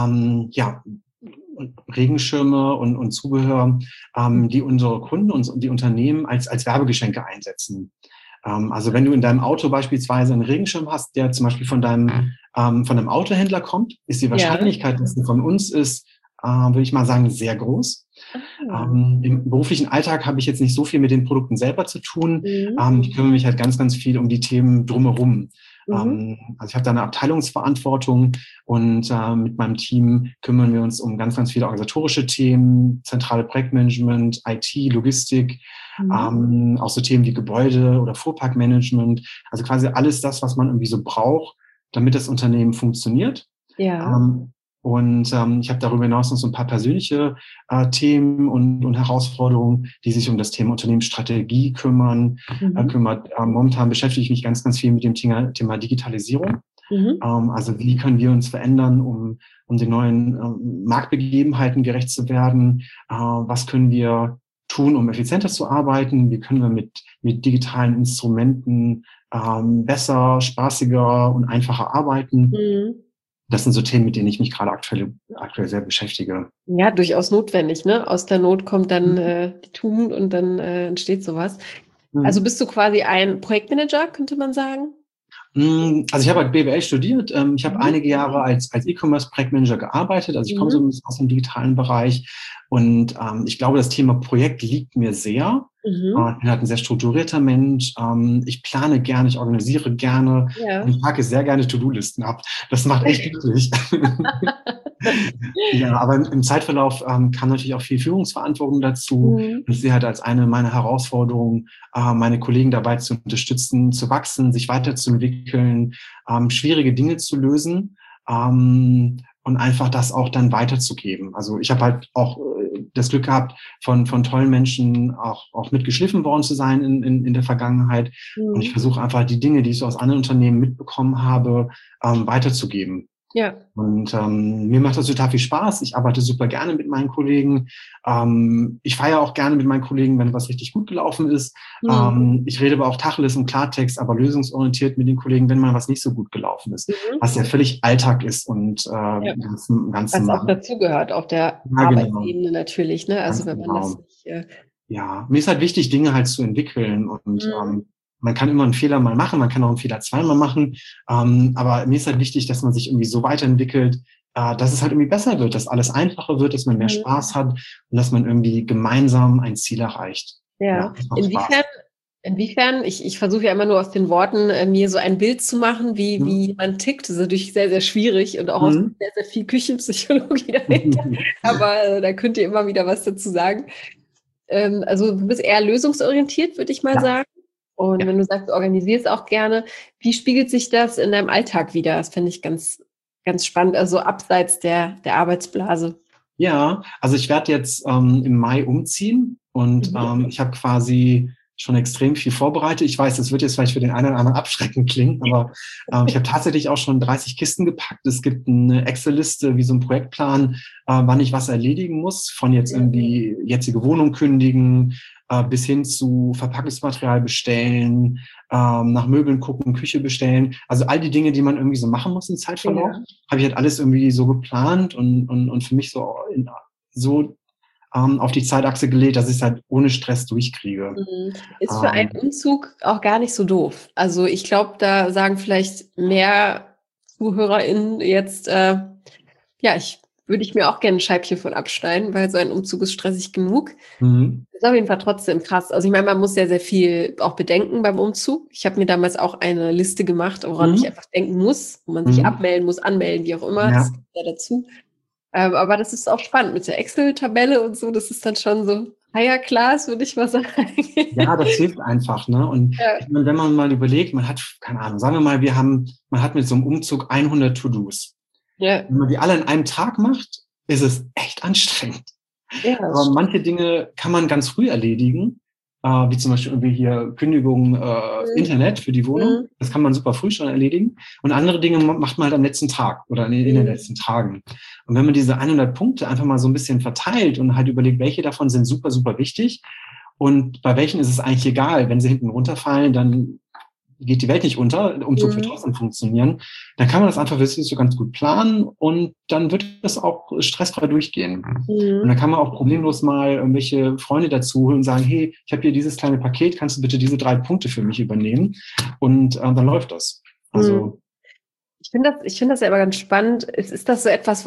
Regenschirme und Zubehör, die unsere Kunden und die Unternehmen als Werbegeschenke einsetzen. Also wenn du in deinem Auto beispielsweise einen Regenschirm hast, der zum Beispiel von einem Autohändler kommt, ist die Wahrscheinlichkeit, dass er von uns ist, würde ich mal sagen, sehr groß. Im beruflichen Alltag habe ich jetzt nicht so viel mit den Produkten selber zu tun. Ich kümmere mich halt ganz, ganz viel um die Themen drumherum. Also ich habe da eine Abteilungsverantwortung und mit meinem Team kümmern wir uns um ganz, ganz viele organisatorische Themen, zentrale Projektmanagement, IT, Logistik, auch so Themen wie Gebäude oder Fuhrparkmanagement. Also quasi alles das, was man irgendwie so braucht, damit das Unternehmen funktioniert. Und ich habe darüber hinaus noch so ein paar persönliche Themen und Herausforderungen, die sich um das Thema Unternehmensstrategie kümmern. Momentan beschäftige ich mich ganz, ganz viel mit dem Thema Digitalisierung. Also wie können wir uns verändern, um den neuen Marktbegebenheiten gerecht zu werden? Was können wir tun, um effizienter zu arbeiten? Wie können wir mit digitalen Instrumenten besser, spaßiger und einfacher arbeiten? Das sind so Themen, mit denen ich mich gerade aktuell sehr beschäftige. Ja, durchaus notwendig, ne? Aus der Not kommt dann die Tugend und dann entsteht sowas. Also bist du quasi ein Projektmanager, könnte man sagen? Also ich habe halt BWL studiert. Ich habe einige Jahre als E-Commerce-Projektmanager gearbeitet. Also ich komme so ein bisschen aus dem digitalen Bereich. Und ich glaube, das Thema Projekt liegt mir sehr. Ich bin halt ein sehr strukturierter Mensch. Ich plane gerne, ich organisiere gerne. Und ich packe sehr gerne To-Do-Listen ab. Das macht echt glücklich. Ja, aber im Zeitverlauf kam natürlich auch viel Führungsverantwortung dazu. Und ich sehe halt als eine meiner Herausforderungen, meine Kollegen dabei zu unterstützen, zu wachsen, sich weiterzuentwickeln, schwierige Dinge zu lösen und einfach das auch dann weiterzugeben. Also ich habe halt auch das Glück gehabt, von tollen Menschen auch mitgeschliffen worden zu sein in der Vergangenheit. Und ich versuche einfach die Dinge, die ich so aus anderen Unternehmen mitbekommen habe, weiterzugeben. Ja. Und mir macht das total viel Spaß. Ich arbeite super gerne mit meinen Kollegen. Ich feiere auch gerne mit meinen Kollegen, wenn was richtig gut gelaufen ist. Ich rede aber auch Tacheles und Klartext, aber lösungsorientiert mit den Kollegen, wenn mal was nicht so gut gelaufen ist. Was ja völlig Alltag ist und ganz was auch dazugehört auf der Arbeitsebene natürlich. Ne? Also wenn man das nicht... Ja, mir ist halt wichtig, Dinge halt zu entwickeln und man kann immer einen Fehler mal machen, man kann auch einen Fehler zweimal machen, aber mir ist halt wichtig, dass man sich irgendwie so weiterentwickelt, dass es halt irgendwie besser wird, dass alles einfacher wird, dass man mehr Spaß hat und dass man irgendwie gemeinsam ein Ziel erreicht. Ja, inwiefern, ich versuche ja immer nur aus den Worten mir so ein Bild zu machen, wie man tickt. Das ist natürlich sehr, sehr schwierig und auch aus sehr, sehr viel Küchenpsychologie dahinter. Aber da könnt ihr immer wieder was dazu sagen. Also du bist eher lösungsorientiert, würde ich mal sagen. Und wenn du sagst, du organisierst auch gerne, wie spiegelt sich das in deinem Alltag wider? Das finde ich ganz, ganz spannend, also abseits der Arbeitsblase. Ja, also ich werde jetzt im Mai umziehen und ich habe quasi schon extrem viel vorbereitet. Ich weiß, das wird jetzt vielleicht für den einen oder anderen abschreckend klingen, aber ich habe tatsächlich auch schon 30 Kisten gepackt. Es gibt eine Excel-Liste, wie so ein Projektplan, wann ich was erledigen muss, von jetzt irgendwie jetzige Wohnung kündigen, bis hin zu Verpackungsmaterial bestellen, nach Möbeln gucken, Küche bestellen. Also all die Dinge, die man irgendwie so machen muss im Zeitverlauf, habe ich halt alles irgendwie so geplant und für mich so auf die Zeitachse gelegt, dass ich es halt ohne Stress durchkriege. Ist für einen Umzug auch gar nicht so doof. Also ich glaube, da sagen vielleicht mehr ZuhörerInnen jetzt, würde ich mir auch gerne ein Scheibchen von abschneiden, weil so ein Umzug ist stressig genug. Ist auf jeden Fall trotzdem krass. Also ich meine, man muss sehr, sehr viel auch bedenken beim Umzug. Ich habe mir damals auch eine Liste gemacht, woran ich einfach denken muss, wo man sich abmelden muss, anmelden, wie auch immer. Das gehört ja dazu. Aber das ist auch spannend mit der Excel-Tabelle und so. Das ist dann schon so higher class, würde ich mal sagen. Ja, das hilft einfach, ne? Und ich meine, wenn man mal überlegt, man hat, keine Ahnung, sagen wir mal, man hat mit so einem Umzug 100 To-Dos. Ja. Wenn man die alle in einem Tag macht, ist es echt anstrengend. Ja, aber manche Dinge kann man ganz früh erledigen, wie zum Beispiel irgendwie hier Kündigung Internet für die Wohnung. Das kann man super früh schon erledigen. Und andere Dinge macht man halt am letzten Tag oder in den letzten Tagen. Und wenn man diese 100 Punkte einfach mal so ein bisschen verteilt und halt überlegt, welche davon sind super, super wichtig und bei welchen ist es eigentlich egal, wenn sie hinten runterfallen, dann geht die Welt nicht unter, der Umzug wird trotzdem funktionieren, dann kann man das einfach wirklich so ganz gut planen und dann wird das auch stressfrei durchgehen. Und dann kann man auch problemlos mal irgendwelche Freunde dazu holen und sagen, hey, ich habe hier dieses kleine Paket, kannst du bitte diese 3 Punkte für mich übernehmen? Und dann läuft das. Also ich finde das ja aber ganz spannend. Ist das so etwas,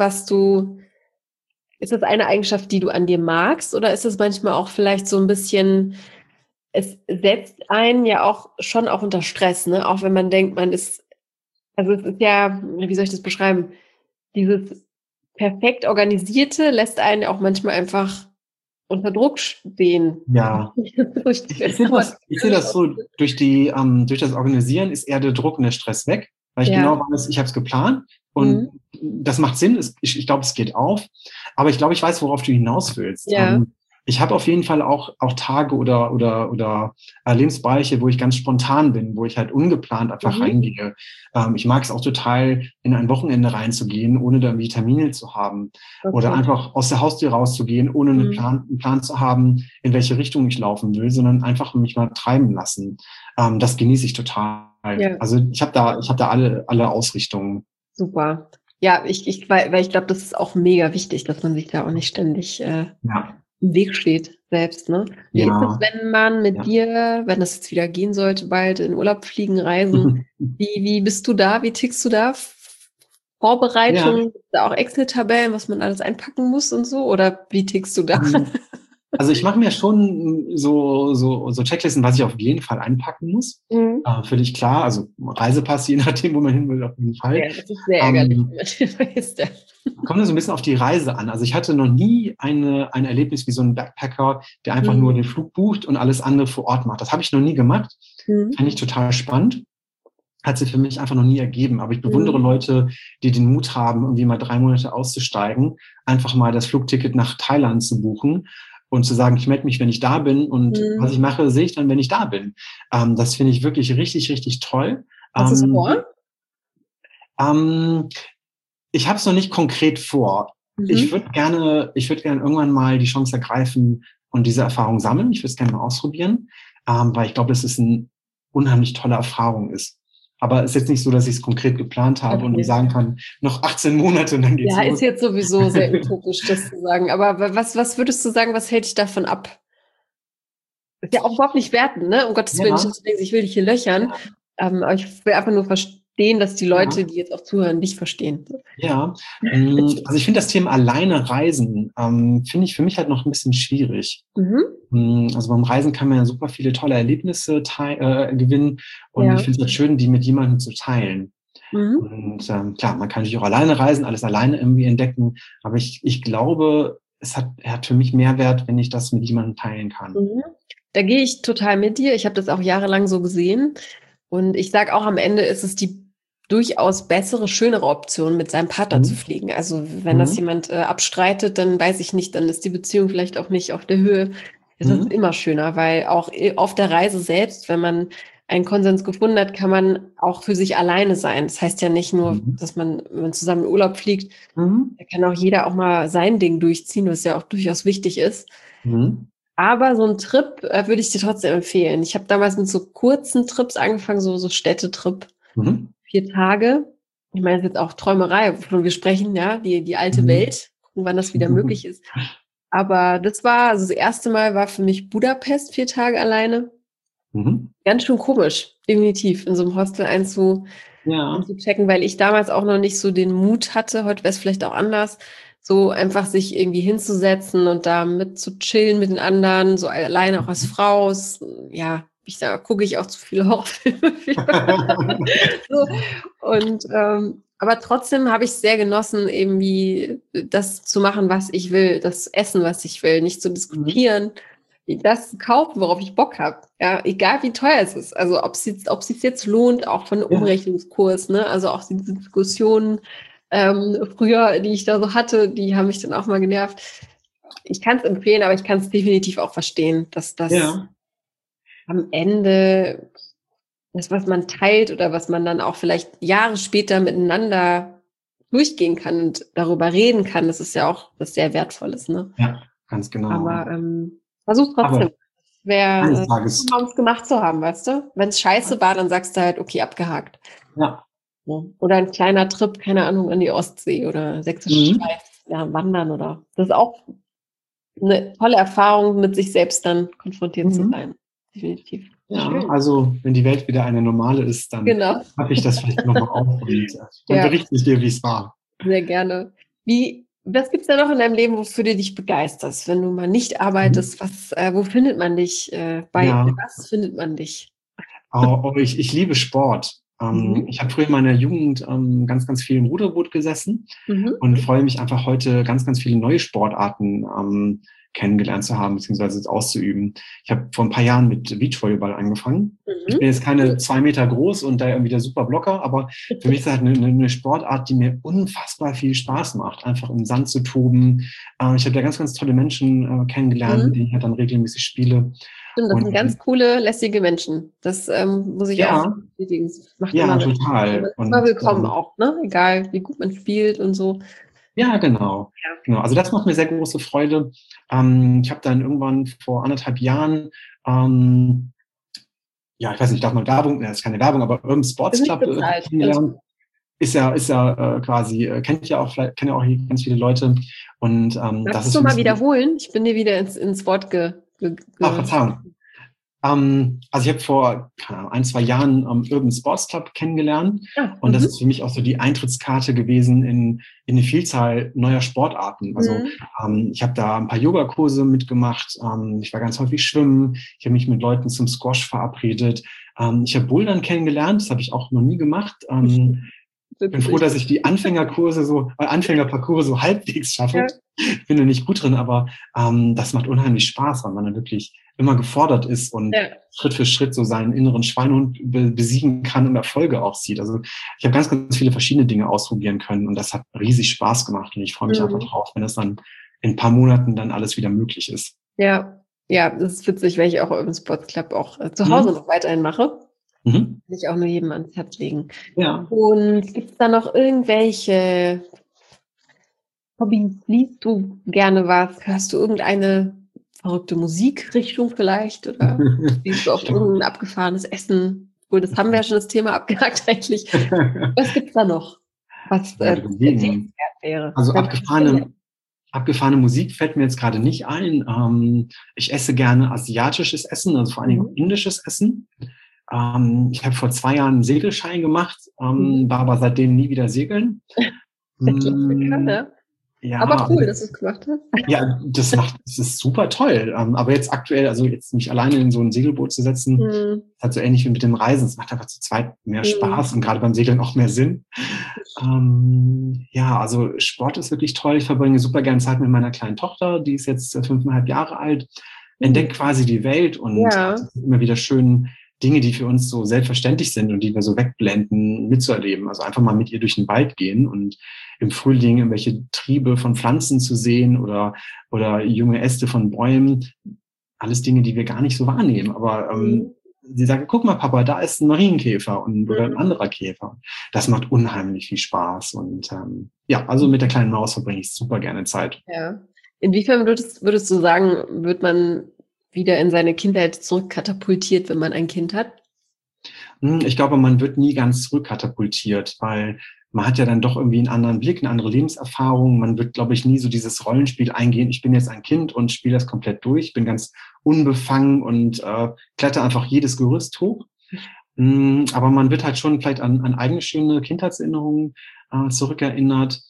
ist das eine Eigenschaft, die du an dir magst, oder ist das manchmal auch vielleicht so ein bisschen, es setzt einen ja auch schon auch unter Stress, ne? Auch wenn man denkt, es ist ja, wie soll ich das beschreiben? Dieses perfekt Organisierte lässt einen auch manchmal einfach unter Druck stehen. Ja. Ich sehe das so, durch das Organisieren ist eher der Druck und der Stress weg, weil ich genau weiß, ich habe es geplant und das macht Sinn. Ich glaube, es geht auf, aber ich glaube, ich weiß, worauf du hinaus willst. Ja. Ich habe auf jeden Fall auch Tage oder Lebensbereiche, wo ich ganz spontan bin, wo ich halt ungeplant einfach reingehe. Ich mag es auch total, in ein Wochenende reinzugehen, ohne da irgendwie Termine zu haben. Okay. Oder einfach aus der Haustür rauszugehen, ohne einen Plan zu haben, in welche Richtung ich laufen will, sondern einfach mich mal treiben lassen. Das genieße ich total. Ja. Also ich habe da alle Ausrichtungen. Super. Ja, weil ich glaube, das ist auch mega wichtig, dass man sich da auch nicht ständig im Weg steht selbst, ne? Wie ist es, wenn man mit dir, wenn das jetzt wieder gehen sollte, bald in Urlaub fliegen, reisen, wie bist du da? Wie tickst du da? Vorbereitung, da auch Excel-Tabellen, was man alles einpacken muss und so? Oder wie tickst du da? Also ich mache mir schon so Checklisten, was ich auf jeden Fall einpacken muss. Völlig klar. Also Reisepass, je nachdem, wo man hin will, auf jeden Fall. Ja, das ist sehr ärgerlich. Kommt so ein bisschen auf die Reise an. Also ich hatte noch nie ein Erlebnis wie so ein Backpacker, der einfach nur den Flug bucht und alles andere vor Ort macht. Das habe ich noch nie gemacht. Fand ich total spannend. hat sich für mich einfach noch nie ergeben. Aber ich bewundere Leute, die den Mut haben, irgendwie mal 3 Monate auszusteigen, einfach mal das Flugticket nach Thailand zu buchen und zu sagen, ich melde mich, wenn ich da bin, und was ich mache, sehe ich dann, wenn ich da bin. Das finde ich wirklich richtig, richtig toll. Was ist vor? Ich habe es noch nicht konkret vor. Ich würde gerne irgendwann mal die Chance ergreifen und diese Erfahrung sammeln. Ich würde es gerne mal ausprobieren, weil ich glaube, dass es eine unheimlich tolle Erfahrung ist. Aber es ist jetzt nicht so, dass ich es konkret geplant habe und sagen kann, noch 18 Monate und dann geht's los. Ja, ist jetzt sowieso sehr utopisch, das zu sagen. Aber was würdest du sagen, was hält dich davon ab? Ist ja auch überhaupt nicht werten, ne? Um Gottes Willen, ich will dich hier löchern. Aber ich will einfach nur verstehen, dass die Leute, die jetzt auch zuhören, dich verstehen. Ja, also ich finde das Thema alleine reisen, finde ich für mich halt noch ein bisschen schwierig. Also beim Reisen kann man ja super viele tolle Erlebnisse gewinnen, und ich finde es halt schön, die mit jemandem zu teilen. Und klar, man kann natürlich auch alleine reisen, alles alleine irgendwie entdecken, aber ich glaube, er hat für mich Mehrwert, wenn ich das mit jemandem teilen kann. Da gehe ich total mit dir. Ich habe das auch jahrelang so gesehen. Und ich sage auch, am Ende ist es die durchaus bessere, schönere Option, mit seinem Partner zu fliegen. Also wenn das jemand abstreitet, dann weiß ich nicht, dann ist die Beziehung vielleicht auch nicht auf der Höhe. Es ist immer schöner, weil auch auf der Reise selbst, wenn man einen Konsens gefunden hat, kann man auch für sich alleine sein. Das heißt ja nicht nur, dass wenn man zusammen in Urlaub fliegt, da kann auch jeder auch mal sein Ding durchziehen, was ja auch durchaus wichtig ist. Aber so ein Trip würde ich dir trotzdem empfehlen. Ich habe damals mit so kurzen Trips angefangen, so Städtetrip, 4 Tage. Ich meine, das ist jetzt auch Träumerei, wovon wir sprechen, ja, die alte Welt, gucken, wann das wieder möglich ist. Aber das erste Mal war für mich Budapest, 4 Tage alleine. Ganz schön komisch, definitiv, in so einem Hostel einzuchecken, weil ich damals auch noch nicht so den Mut hatte, heute wäre es vielleicht auch anders, so einfach sich irgendwie hinzusetzen und da mit zu chillen mit den anderen, so alleine auch als Frau. Ja, da gucke ich auch zu viele Horrorfilme für. Aber trotzdem habe ich es sehr genossen, irgendwie das zu machen, was ich will, das Essen, was ich will, nicht zu diskutieren, das zu kaufen, worauf ich Bock habe. Ja, egal wie teuer es ist. Also ob es jetzt lohnt, auch von einem Umrechnungskurs, ne? Also auch diese Diskussionen früher, die ich da so hatte, die haben mich dann auch mal genervt. Ich kann es empfehlen, aber ich kann es definitiv auch verstehen, dass das am Ende das, was man teilt oder was man dann auch vielleicht Jahre später miteinander durchgehen kann und darüber reden kann, das ist ja auch was sehr Wertvolles, ne? Ja, ganz genau. Aber versuch trotzdem. Wäre um es gemacht zu haben, weißt du? Wenn es scheiße war, dann sagst du halt, okay, abgehakt. Ja. Oder ein kleiner Trip, keine Ahnung, an die Ostsee oder Sächsische Schweiz, wandern oder. Das ist auch eine tolle Erfahrung, mit sich selbst dann konfrontiert zu sein. Definitiv. Ja, also wenn die Welt wieder eine normale ist, dann habe ich das vielleicht nochmal auf und dann berichte ich dir, wie es war. Sehr gerne. Was gibt's da noch in deinem Leben, wofür du dich begeisterst? Wenn du mal nicht arbeitest, wo findet man dich? Was findet man dich? Ich liebe Sport. Ich habe früher in meiner Jugend ganz, ganz viel im Ruderboot gesessen und freue mich einfach heute, ganz, ganz viele neue Sportarten kennengelernt zu haben, beziehungsweise auszuüben. Ich habe vor ein paar Jahren mit Beachvolleyball angefangen. Ich bin jetzt keine 2 Meter groß und da irgendwie der super Blocker, aber für mich ist das halt eine Sportart, die mir unfassbar viel Spaß macht, einfach im Sand zu toben. Ich habe da ganz, ganz tolle Menschen kennengelernt, mit denen ich halt dann regelmäßig spiele. Stimmt, das sind ganz coole, lässige Menschen. Das muss ich auch bestätigen. Das macht immer total. Und immer willkommen auch, ne? Egal, wie gut man spielt und so. Ja, genau. Also das macht mir sehr große Freude. Ich habe dann irgendwann vor 1,5 Jahren, ich weiß nicht, darf man Werbung, das ist keine Werbung, aber Urban Sports Club kennengelernt. Ist ja quasi, kennen ja auch hier ganz viele Leute. Und das ist. Kannst du mal wiederholen? Ich bin dir wieder ins Wort Verzeihung. Also ich habe vor 1-2 Jahren Urban Sports Club kennengelernt und das ist für mich auch so die Eintrittskarte gewesen in eine Vielzahl neuer Sportarten. Also ich habe da ein paar Yogakurse mitgemacht, ich war ganz häufig schwimmen, ich habe mich mit Leuten zum Squash verabredet, ich habe Bouldern kennengelernt, das habe ich auch noch nie gemacht. Ich bin froh, dass ich die Anfängerparcours so halbwegs schaffe. Ich bin da nicht gut drin, aber das macht unheimlich Spaß, weil man dann wirklich immer gefordert ist und Schritt für Schritt so seinen inneren Schweinehund besiegen kann und Erfolge auch sieht. Also ich habe ganz, ganz viele verschiedene Dinge ausprobieren können und das hat riesig Spaß gemacht und ich freue mich einfach drauf, wenn das dann in ein paar Monaten dann alles wieder möglich ist. Ja, das ist witzig, weil ich auch im Sports Club auch zu Hause noch weiterhin mache. Kann ich auch nur jedem ans Herz legen. Ja. Und gibt es da noch irgendwelche Hobbys? Liest du gerne was? Hörst du irgendeine verrückte Musikrichtung vielleicht? Oder liest du auch irgendein abgefahrenes Essen? Obwohl, das haben wir ja schon das Thema abgehakt eigentlich. Was gibt's da noch? Was erzählenswert wäre? Also abgefahrene Musik fällt mir jetzt gerade nicht ein. Ich esse gerne asiatisches Essen, also vor allem indisches Essen. Ich habe vor 2 Jahren einen Segelschein gemacht, war aber seitdem nie wieder segeln. Ja, aber cool, dass du es gemacht hast. Ja, das ist super toll. Aber jetzt aktuell, also jetzt mich alleine in so ein Segelboot zu setzen, hat so ähnlich wie mit dem Reisen. Es macht einfach zu zweit mehr Spaß und gerade beim Segeln auch mehr Sinn. Ja, also Sport ist wirklich toll. Ich verbringe super gerne Zeit mit meiner kleinen Tochter, die ist jetzt 5,5 Jahre alt, entdeckt quasi die Welt und hat immer wieder schön Dinge, die für uns so selbstverständlich sind und die wir so wegblenden, mitzuerleben. Also einfach mal mit ihr durch den Wald gehen und im Frühling irgendwelche Triebe von Pflanzen zu sehen oder junge Äste von Bäumen. Alles Dinge, die wir gar nicht so wahrnehmen. Aber sie sagen, guck mal, Papa, da ist ein Marienkäfer oder ein anderer Käfer. Das macht unheimlich viel Spaß. Und also mit der kleinen Maus verbringe ich super gerne Zeit. Ja. Inwiefern würdest du sagen, wird man wieder in seine Kindheit zurückkatapultiert, wenn man ein Kind hat? Ich glaube, man wird nie ganz zurückkatapultiert, weil man hat ja dann doch irgendwie einen anderen Blick, eine andere Lebenserfahrung. Man wird, glaube ich, nie so dieses Rollenspiel eingehen. Ich bin jetzt ein Kind und spiele das komplett durch, bin ganz unbefangen und kletter einfach jedes Gerüst hoch. Aber man wird halt schon vielleicht an eigene schöne Kindheitserinnerungen zurückerinnert.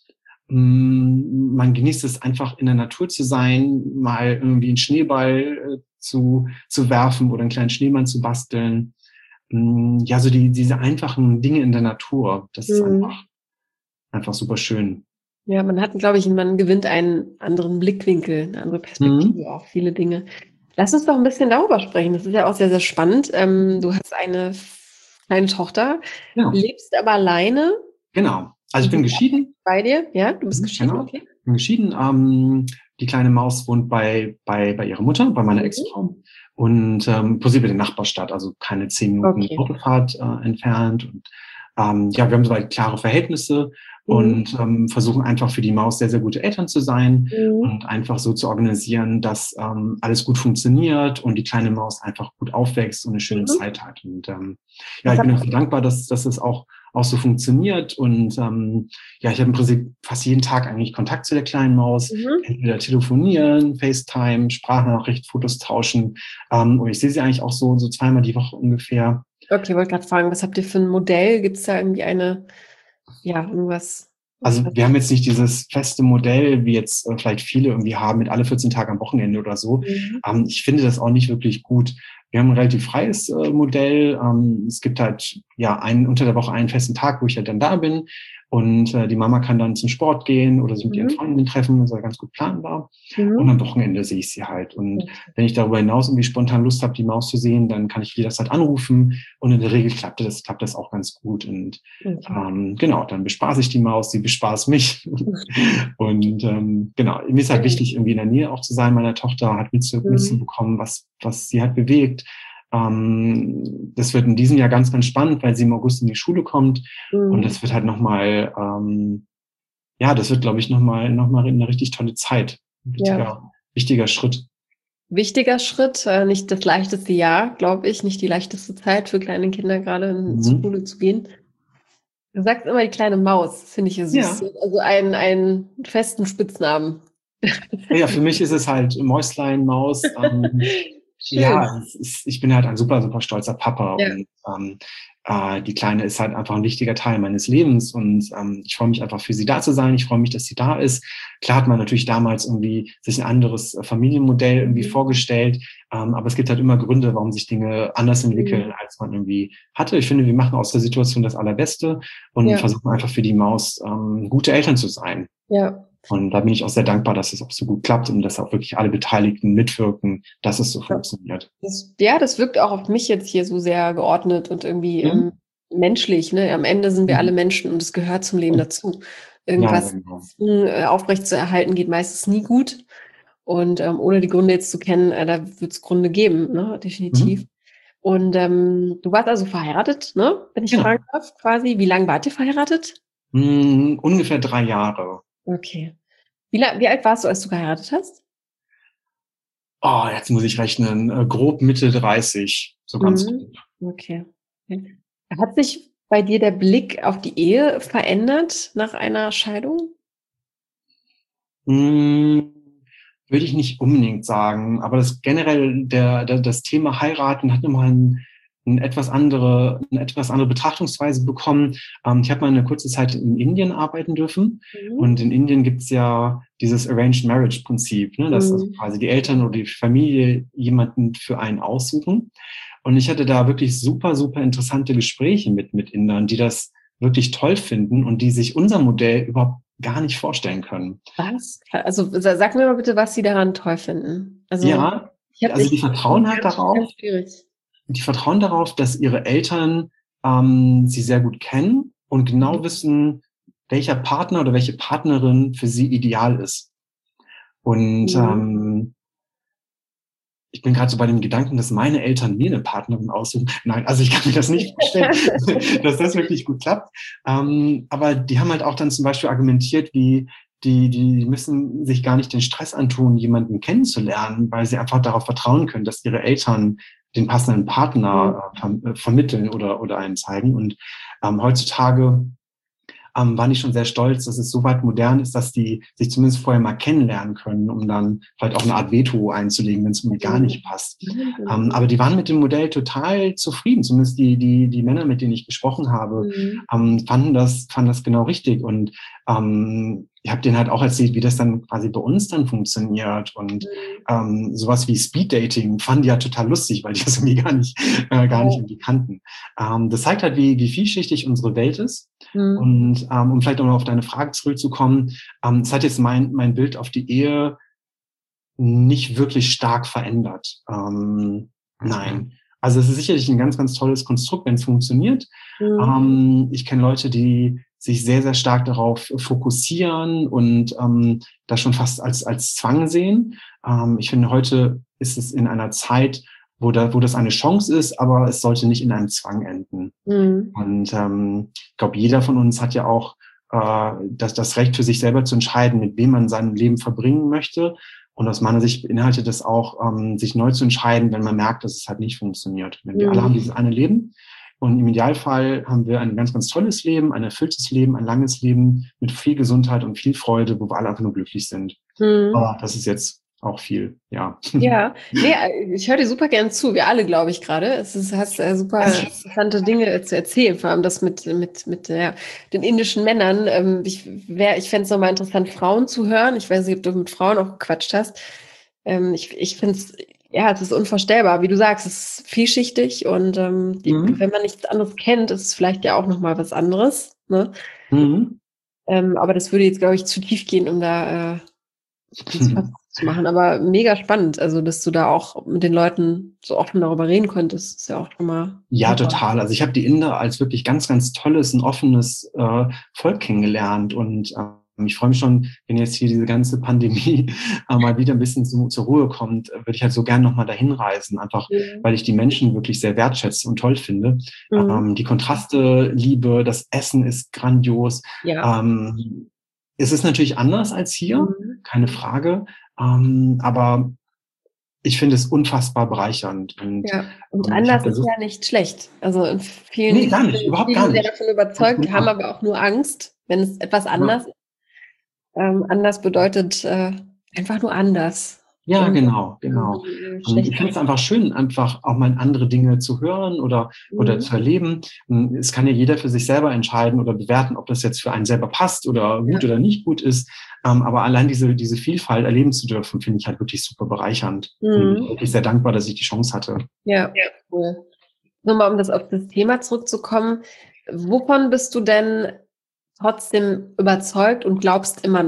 Man genießt es einfach in der Natur zu sein, mal irgendwie einen Schneeball zu werfen oder einen kleinen Schneemann zu basteln. Ja, so diese einfachen Dinge in der Natur, das ist einfach super schön. Ja, man gewinnt einen anderen Blickwinkel, eine andere Perspektive auf viele Dinge. Lass uns doch ein bisschen darüber sprechen. Das ist ja auch sehr, sehr spannend. Du hast eine kleine Tochter, lebst aber alleine. Genau. Also ich bin geschieden. Bei dir? Ja, du bist geschieden, genau. Okay. Ich bin geschieden. Die kleine Maus wohnt bei ihrer Mutter, bei meiner Ex-Frau. Und positiv in der Nachbarstadt, also keine 10 Minuten Autofahrt entfernt. Und wir haben so klare Verhältnisse und versuchen einfach für die Maus sehr, sehr gute Eltern zu sein und einfach so zu organisieren, dass alles gut funktioniert und die kleine Maus einfach gut aufwächst und eine schöne Zeit hat. Und ich bin auch so dankbar, dass es auch so funktioniert. Und ich habe im Prinzip fast jeden Tag eigentlich Kontakt zu der kleinen Maus. Entweder telefonieren, FaceTime, Sprachnachricht, Fotos tauschen. Und ich sehe sie eigentlich auch so 2-mal die Woche ungefähr. Okay, wollte gerade fragen, was habt ihr für ein Modell? Gibt es da irgendwie irgendwas? Also wir haben jetzt nicht dieses feste Modell, wie jetzt vielleicht viele irgendwie haben, mit alle 14 Tage am Wochenende oder so. Ich finde das auch nicht wirklich gut. Wir haben ein relativ freies Modell. Es gibt halt unter der Woche einen festen Tag, wo ich halt dann da bin. Und die Mama kann dann zum Sport gehen oder sich mit ihren Freundinnen treffen. Das ist ja ganz gut planbar. Und am Wochenende sehe ich sie halt. Und wenn ich darüber hinaus irgendwie spontan Lust habe, die Maus zu sehen, dann kann ich jederzeit anrufen. Und in der Regel klappt das auch ganz gut. Und dann bespaße ich die Maus, sie bespaßt mich. Und mir ist halt wichtig, irgendwie in der Nähe auch zu sein, meiner Tochter halt mitzubekommen, was sie halt bewegt. Das wird in diesem Jahr ganz, ganz spannend, weil sie im August in die Schule kommt. Und das wird halt nochmal, das wird, glaube ich, nochmal eine richtig tolle Zeit. Wichtiger Schritt. Wichtiger Schritt, nicht das leichteste Jahr, glaube ich, nicht die leichteste Zeit für kleine Kinder, gerade in die Schule zu gehen. Du sagst immer die kleine Maus, finde ich ja süß. Ja. Also einen festen Spitznamen. Ja, für mich ist es halt Mäuslein, Maus. Ich bin halt ein super, super stolzer Papa. Ja. Und die Kleine ist halt einfach ein wichtiger Teil meines Lebens. Und ich freue mich einfach für sie da zu sein. Ich freue mich, dass sie da ist. Klar hat man natürlich damals irgendwie sich ein anderes Familienmodell irgendwie vorgestellt. Aber es gibt halt immer Gründe, warum sich Dinge anders entwickeln, als man irgendwie hatte. Ich finde, wir machen aus der Situation das Allerbeste und versuchen einfach für die Maus gute Eltern zu sein. Ja. Und da bin ich auch sehr dankbar, dass es auch so gut klappt und dass auch wirklich alle Beteiligten mitwirken, dass es so funktioniert. Das wirkt auch auf mich jetzt hier so sehr geordnet und irgendwie menschlich. Ne? Am Ende sind wir alle Menschen und es gehört zum Leben dazu. Irgendwas aufrecht zu erhalten geht meistens nie gut. Und ohne die Gründe jetzt zu kennen, da wird es Gründe geben, ne? Definitiv. Und du warst also verheiratet, ne? Wenn ich fragen darf, quasi. Wie lange wart ihr verheiratet? Ungefähr 3 Jahre. Okay. Wie alt warst du, als du geheiratet hast? Oh, jetzt muss ich rechnen. Grob Mitte 30, so ganz grob. Okay. Hat sich bei dir der Blick auf die Ehe verändert nach einer Scheidung? Würde ich nicht unbedingt sagen, aber das generell das Thema Heiraten hat nochmal eine etwas andere Betrachtungsweise bekommen. Ich habe mal eine kurze Zeit in Indien arbeiten dürfen und in Indien gibt's ja dieses Arranged Marriage Prinzip, ne, dass also quasi die Eltern oder die Familie jemanden für einen aussuchen. Und ich hatte da wirklich super, super interessante Gespräche mit Indern, die das wirklich toll finden und die sich unser Modell überhaupt gar nicht vorstellen können. Was? Also sag mir mal bitte, was sie daran toll finden. Also, ja, also die vertrauen halt darauf. Die vertrauen darauf, dass ihre Eltern sie sehr gut kennen und genau wissen, welcher Partner oder welche Partnerin für sie ideal ist. Und ich bin gerade so bei dem Gedanken, dass meine Eltern mir eine Partnerin aussuchen. Nein, also ich kann mir das nicht vorstellen, dass das wirklich gut klappt. Aber die haben halt auch dann zum Beispiel argumentiert, wie die müssen sich gar nicht den Stress antun, jemanden kennenzulernen, weil sie einfach darauf vertrauen können, dass ihre Eltern den passenden Partner vermitteln oder einen zeigen. Und heutzutage waren die schon sehr stolz, dass es so weit modern ist, dass die sich zumindest vorher mal kennenlernen können, um dann vielleicht auch eine Art Veto einzulegen, wenn es irgendwie gar nicht passt. Aber die waren mit dem Modell total zufrieden, zumindest die Männer, mit denen ich gesprochen habe, fanden das genau richtig. Und ich habe denen halt auch erzählt, wie das dann quasi bei uns dann funktioniert. Und sowas wie Speeddating fanden die ja total lustig, weil die das irgendwie gar nicht irgendwie kannten. Das zeigt halt, wie vielschichtig unsere Welt ist. Und um vielleicht auch noch auf deine Frage zurückzukommen, es hat jetzt mein Bild auf die Ehe nicht wirklich stark verändert. Nein. Also es ist sicherlich ein ganz, ganz tolles Konstrukt, wenn es funktioniert. Ich kenne Leute, die sich sehr, sehr stark darauf fokussieren und das schon fast als Zwang sehen. Ich finde, heute ist es in einer Zeit, wo das eine Chance ist, aber es sollte nicht in einem Zwang enden. Und ich glaube, jeder von uns hat ja auch das Recht für sich selber zu entscheiden, mit wem man sein Leben verbringen möchte. Und aus meiner Sicht beinhaltet das auch, sich neu zu entscheiden, wenn man merkt, dass es halt nicht funktioniert. Wir alle haben dieses eine Leben. Und im Idealfall haben wir ein ganz, ganz tolles Leben, ein erfülltes Leben, ein langes Leben mit viel Gesundheit und viel Freude, wo wir alle einfach nur glücklich sind. Aber das ist jetzt auch viel, ja. Ja, nee, ich höre dir super gern zu. Wir alle, glaube ich, gerade. Hast super interessante Dinge zu erzählen, vor allem das mit den indischen Männern. Ich fände es nochmal interessant, Frauen zu hören. Ich weiß nicht, ob du mit Frauen auch gequatscht hast. Ich finde es, es ist unvorstellbar. Wie du sagst, es ist vielschichtig und wenn man nichts anderes kennt, ist es vielleicht ja auch nochmal was anderes. Ne? Aber das würde jetzt, glaube ich, zu tief gehen, um da zu machen, aber mega spannend, also dass du da auch mit den Leuten so offen darüber reden konntest, ist ja auch schon mal. Ja, total. Also ich habe die Inder als wirklich ganz, ganz tolles, ein offenes Volk kennengelernt und ich freue mich schon, wenn jetzt hier diese ganze Pandemie mal wieder ein bisschen zur Ruhe kommt, würde ich halt so gern nochmal dahin reisen, einfach weil ich die Menschen wirklich sehr wertschätze und toll finde. Die Kontraste liebe, das Essen ist grandios. Ja. Es ist natürlich anders als hier, keine Frage, aber ich finde es unfassbar bereichernd. Und anders ist ja nicht schlecht. Also in vielen, gar nicht, überhaupt gar nicht. Sehr davon überzeugt, haben aber auch nur Angst, wenn es etwas anders ist. Anders bedeutet einfach nur anders. Ja, genau. Und ich finde es einfach schön, einfach auch mal andere Dinge zu hören oder zu erleben. Es kann ja jeder für sich selber entscheiden oder bewerten, ob das jetzt für einen selber passt oder gut oder nicht gut ist. Aber allein diese Vielfalt erleben zu dürfen, finde ich halt wirklich super bereichernd. Und bin wirklich sehr dankbar, dass ich die Chance hatte. Ja, cool. Nur mal, um auf das Thema zurückzukommen. Wovon bist du denn trotzdem überzeugt und glaubst immer noch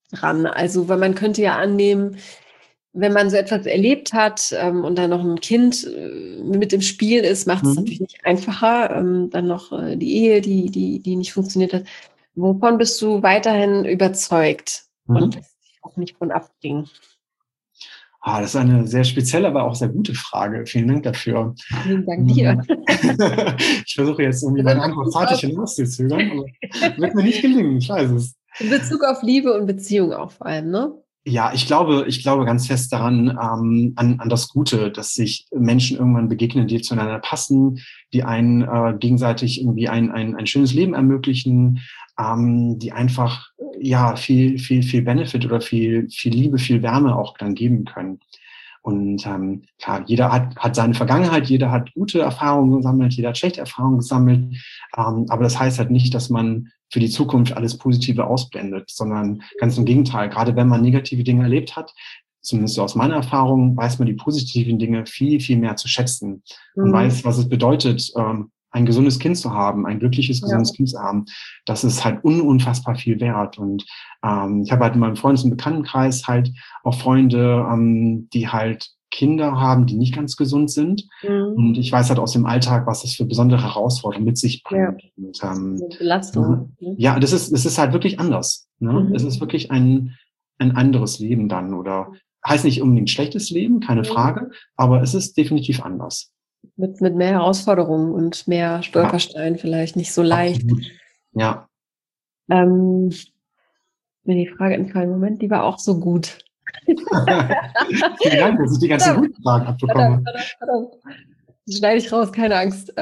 dran? Also, weil man könnte ja annehmen, wenn man so etwas erlebt hat und dann noch ein Kind mit im Spiel ist, macht es natürlich nicht einfacher. Dann noch die Ehe, die nicht funktioniert hat. Wovon bist du weiterhin überzeugt und lässt dich auch nicht von abbringen? Das ist eine sehr spezielle, aber auch sehr gute Frage. Vielen Dank dafür. Vielen Dank dir. Ich versuche jetzt irgendwie meine Antwort zeitig hinauszuzögern, aber wird mir nicht gelingen, ich weiß es. In Bezug auf Liebe und Beziehung auch vor allem, ne? Ja, ich glaube ganz fest daran, an das Gute, dass sich Menschen irgendwann begegnen, die zueinander passen, die einen gegenseitig irgendwie ein schönes Leben ermöglichen, die einfach viel Benefit oder viel Liebe, viel Wärme auch dann geben können. Und klar, jeder hat seine Vergangenheit, jeder hat gute Erfahrungen gesammelt, jeder hat schlechte Erfahrungen gesammelt. Aber das heißt halt nicht, dass man für die Zukunft alles Positive ausblendet, sondern ganz im Gegenteil. Gerade wenn man negative Dinge erlebt hat, zumindest so aus meiner Erfahrung, weiß man die positiven Dinge viel mehr zu schätzen und weiß, was es bedeutet, ein gesundes Kind zu haben, ein glückliches, gesundes Kind zu haben. Das ist halt unfassbar viel wert. Und ich habe halt in meinem Freundes- und Bekanntenkreis halt auch Freunde, die halt Kinder haben, die nicht ganz gesund sind. Und ich weiß halt aus dem Alltag, was das für besondere Herausforderungen mit sich bringt. Ja. Und, Belastung. Ja, das ist halt wirklich anders. Ne? Es ist wirklich ein anderes Leben dann. Oder heißt nicht unbedingt schlechtes Leben, keine Frage, aber es ist definitiv anders. Mit mehr Herausforderungen und mehr Stolpersteinen vielleicht, nicht so leicht. Absolut. Ja. Mir die Frage entfallen, Moment, die war auch so gut. Vielen Dank, dass ich die ganzen guten Fragen abbekomme. Verdammt. Das schneide ich raus, keine Angst.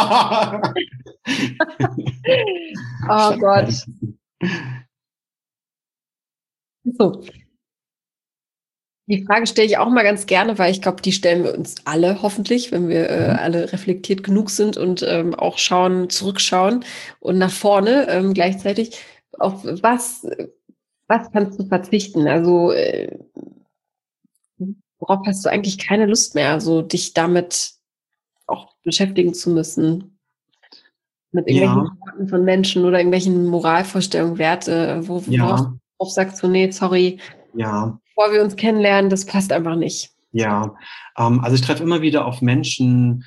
Oh Gott. So. Die Frage stelle ich auch mal ganz gerne, weil ich glaube, die stellen wir uns alle hoffentlich, wenn wir alle reflektiert genug sind und auch zurückschauen und nach vorne gleichzeitig. Auf was kannst du verzichten? Also worauf hast du eigentlich keine Lust mehr, also dich damit auch beschäftigen zu müssen? Mit irgendwelchen Worten von Menschen oder irgendwelchen Moralvorstellungen, Werte, worauf sagst du, nee, sorry, bevor wir uns kennenlernen, das passt einfach nicht. Ja, also ich treffe immer wieder auf Menschen,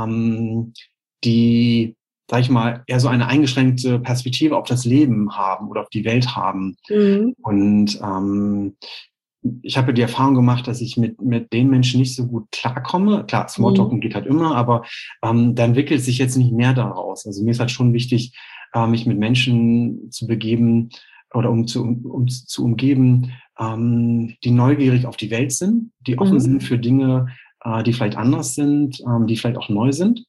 die, sag ich mal, eher so eine eingeschränkte Perspektive auf das Leben haben oder auf die Welt haben. Und ich habe die Erfahrung gemacht, dass ich mit den Menschen nicht so gut klarkomme. Klar, Smalltalken geht halt immer, aber da entwickelt sich jetzt nicht mehr daraus. Also mir ist halt schon wichtig, mich mit Menschen zu begeben oder zu umgeben, die neugierig auf die Welt sind, die offen sind für Dinge, die vielleicht anders sind, die vielleicht auch neu sind.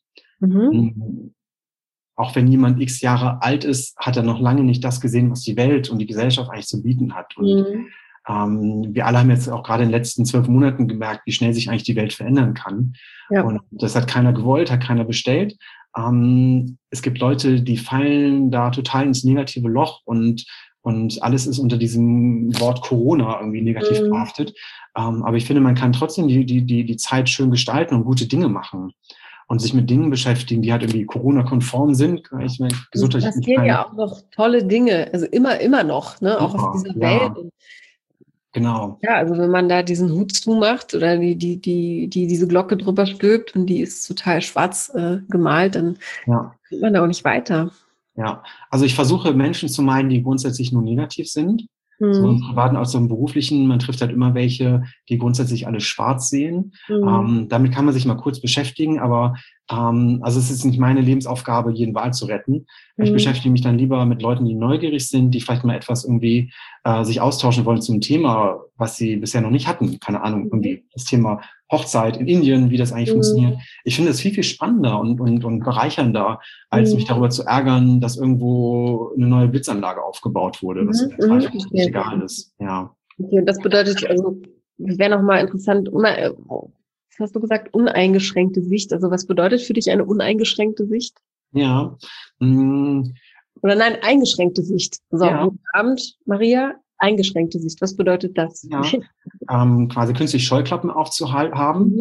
Auch wenn jemand x Jahre alt ist, hat er noch lange nicht das gesehen, was die Welt und die Gesellschaft eigentlich zu bieten hat. Und wir alle haben jetzt auch gerade in den letzten 12 Monaten gemerkt, wie schnell sich eigentlich die Welt verändern kann. Ja. Und das hat keiner gewollt, hat keiner bestellt. Es gibt Leute, die fallen da total ins negative Loch und alles ist unter diesem Wort Corona irgendwie negativ behaftet. Aber ich finde, man kann trotzdem die Zeit schön gestalten und gute Dinge machen und sich mit Dingen beschäftigen, die halt irgendwie Corona-konform sind. Ich meine, gesundheitlich. Es passieren ja auch noch tolle Dinge, also immer noch, ne, auch auf dieser Welt. Genau. Ja, also wenn man da diesen Hut zumacht oder diese Glocke drüber stülpt und die ist total schwarz gemalt, dann kommt man da auch nicht weiter. Ja, also ich versuche Menschen zu meiden, die grundsätzlich nur negativ sind. So im Privaten als auch im Beruflichen. Man trifft halt immer welche, die grundsätzlich alles schwarz sehen. Damit kann man sich mal kurz beschäftigen, aber also es ist nicht meine Lebensaufgabe, jeden Wal zu retten. Ich beschäftige mich dann lieber mit Leuten, die neugierig sind, die vielleicht mal etwas irgendwie sich austauschen wollen zum Thema, was sie bisher noch nicht hatten. Keine Ahnung, irgendwie das Thema Hochzeit in Indien, wie das eigentlich funktioniert. Ich finde es viel spannender und bereichernder, als mich darüber zu ärgern, dass irgendwo eine neue Blitzanlage aufgebaut wurde, was nicht egal ist. Ja. Okay, das bedeutet, also wäre nochmal interessant, was hast du gesagt, uneingeschränkte Sicht. Also was bedeutet für dich eine uneingeschränkte Sicht? Ja. Oder nein, eingeschränkte Sicht. So, guten Abend, Maria. Eingeschränkte Sicht. Was bedeutet das? Ja, quasi künstlich Scheuklappen aufzuhaben.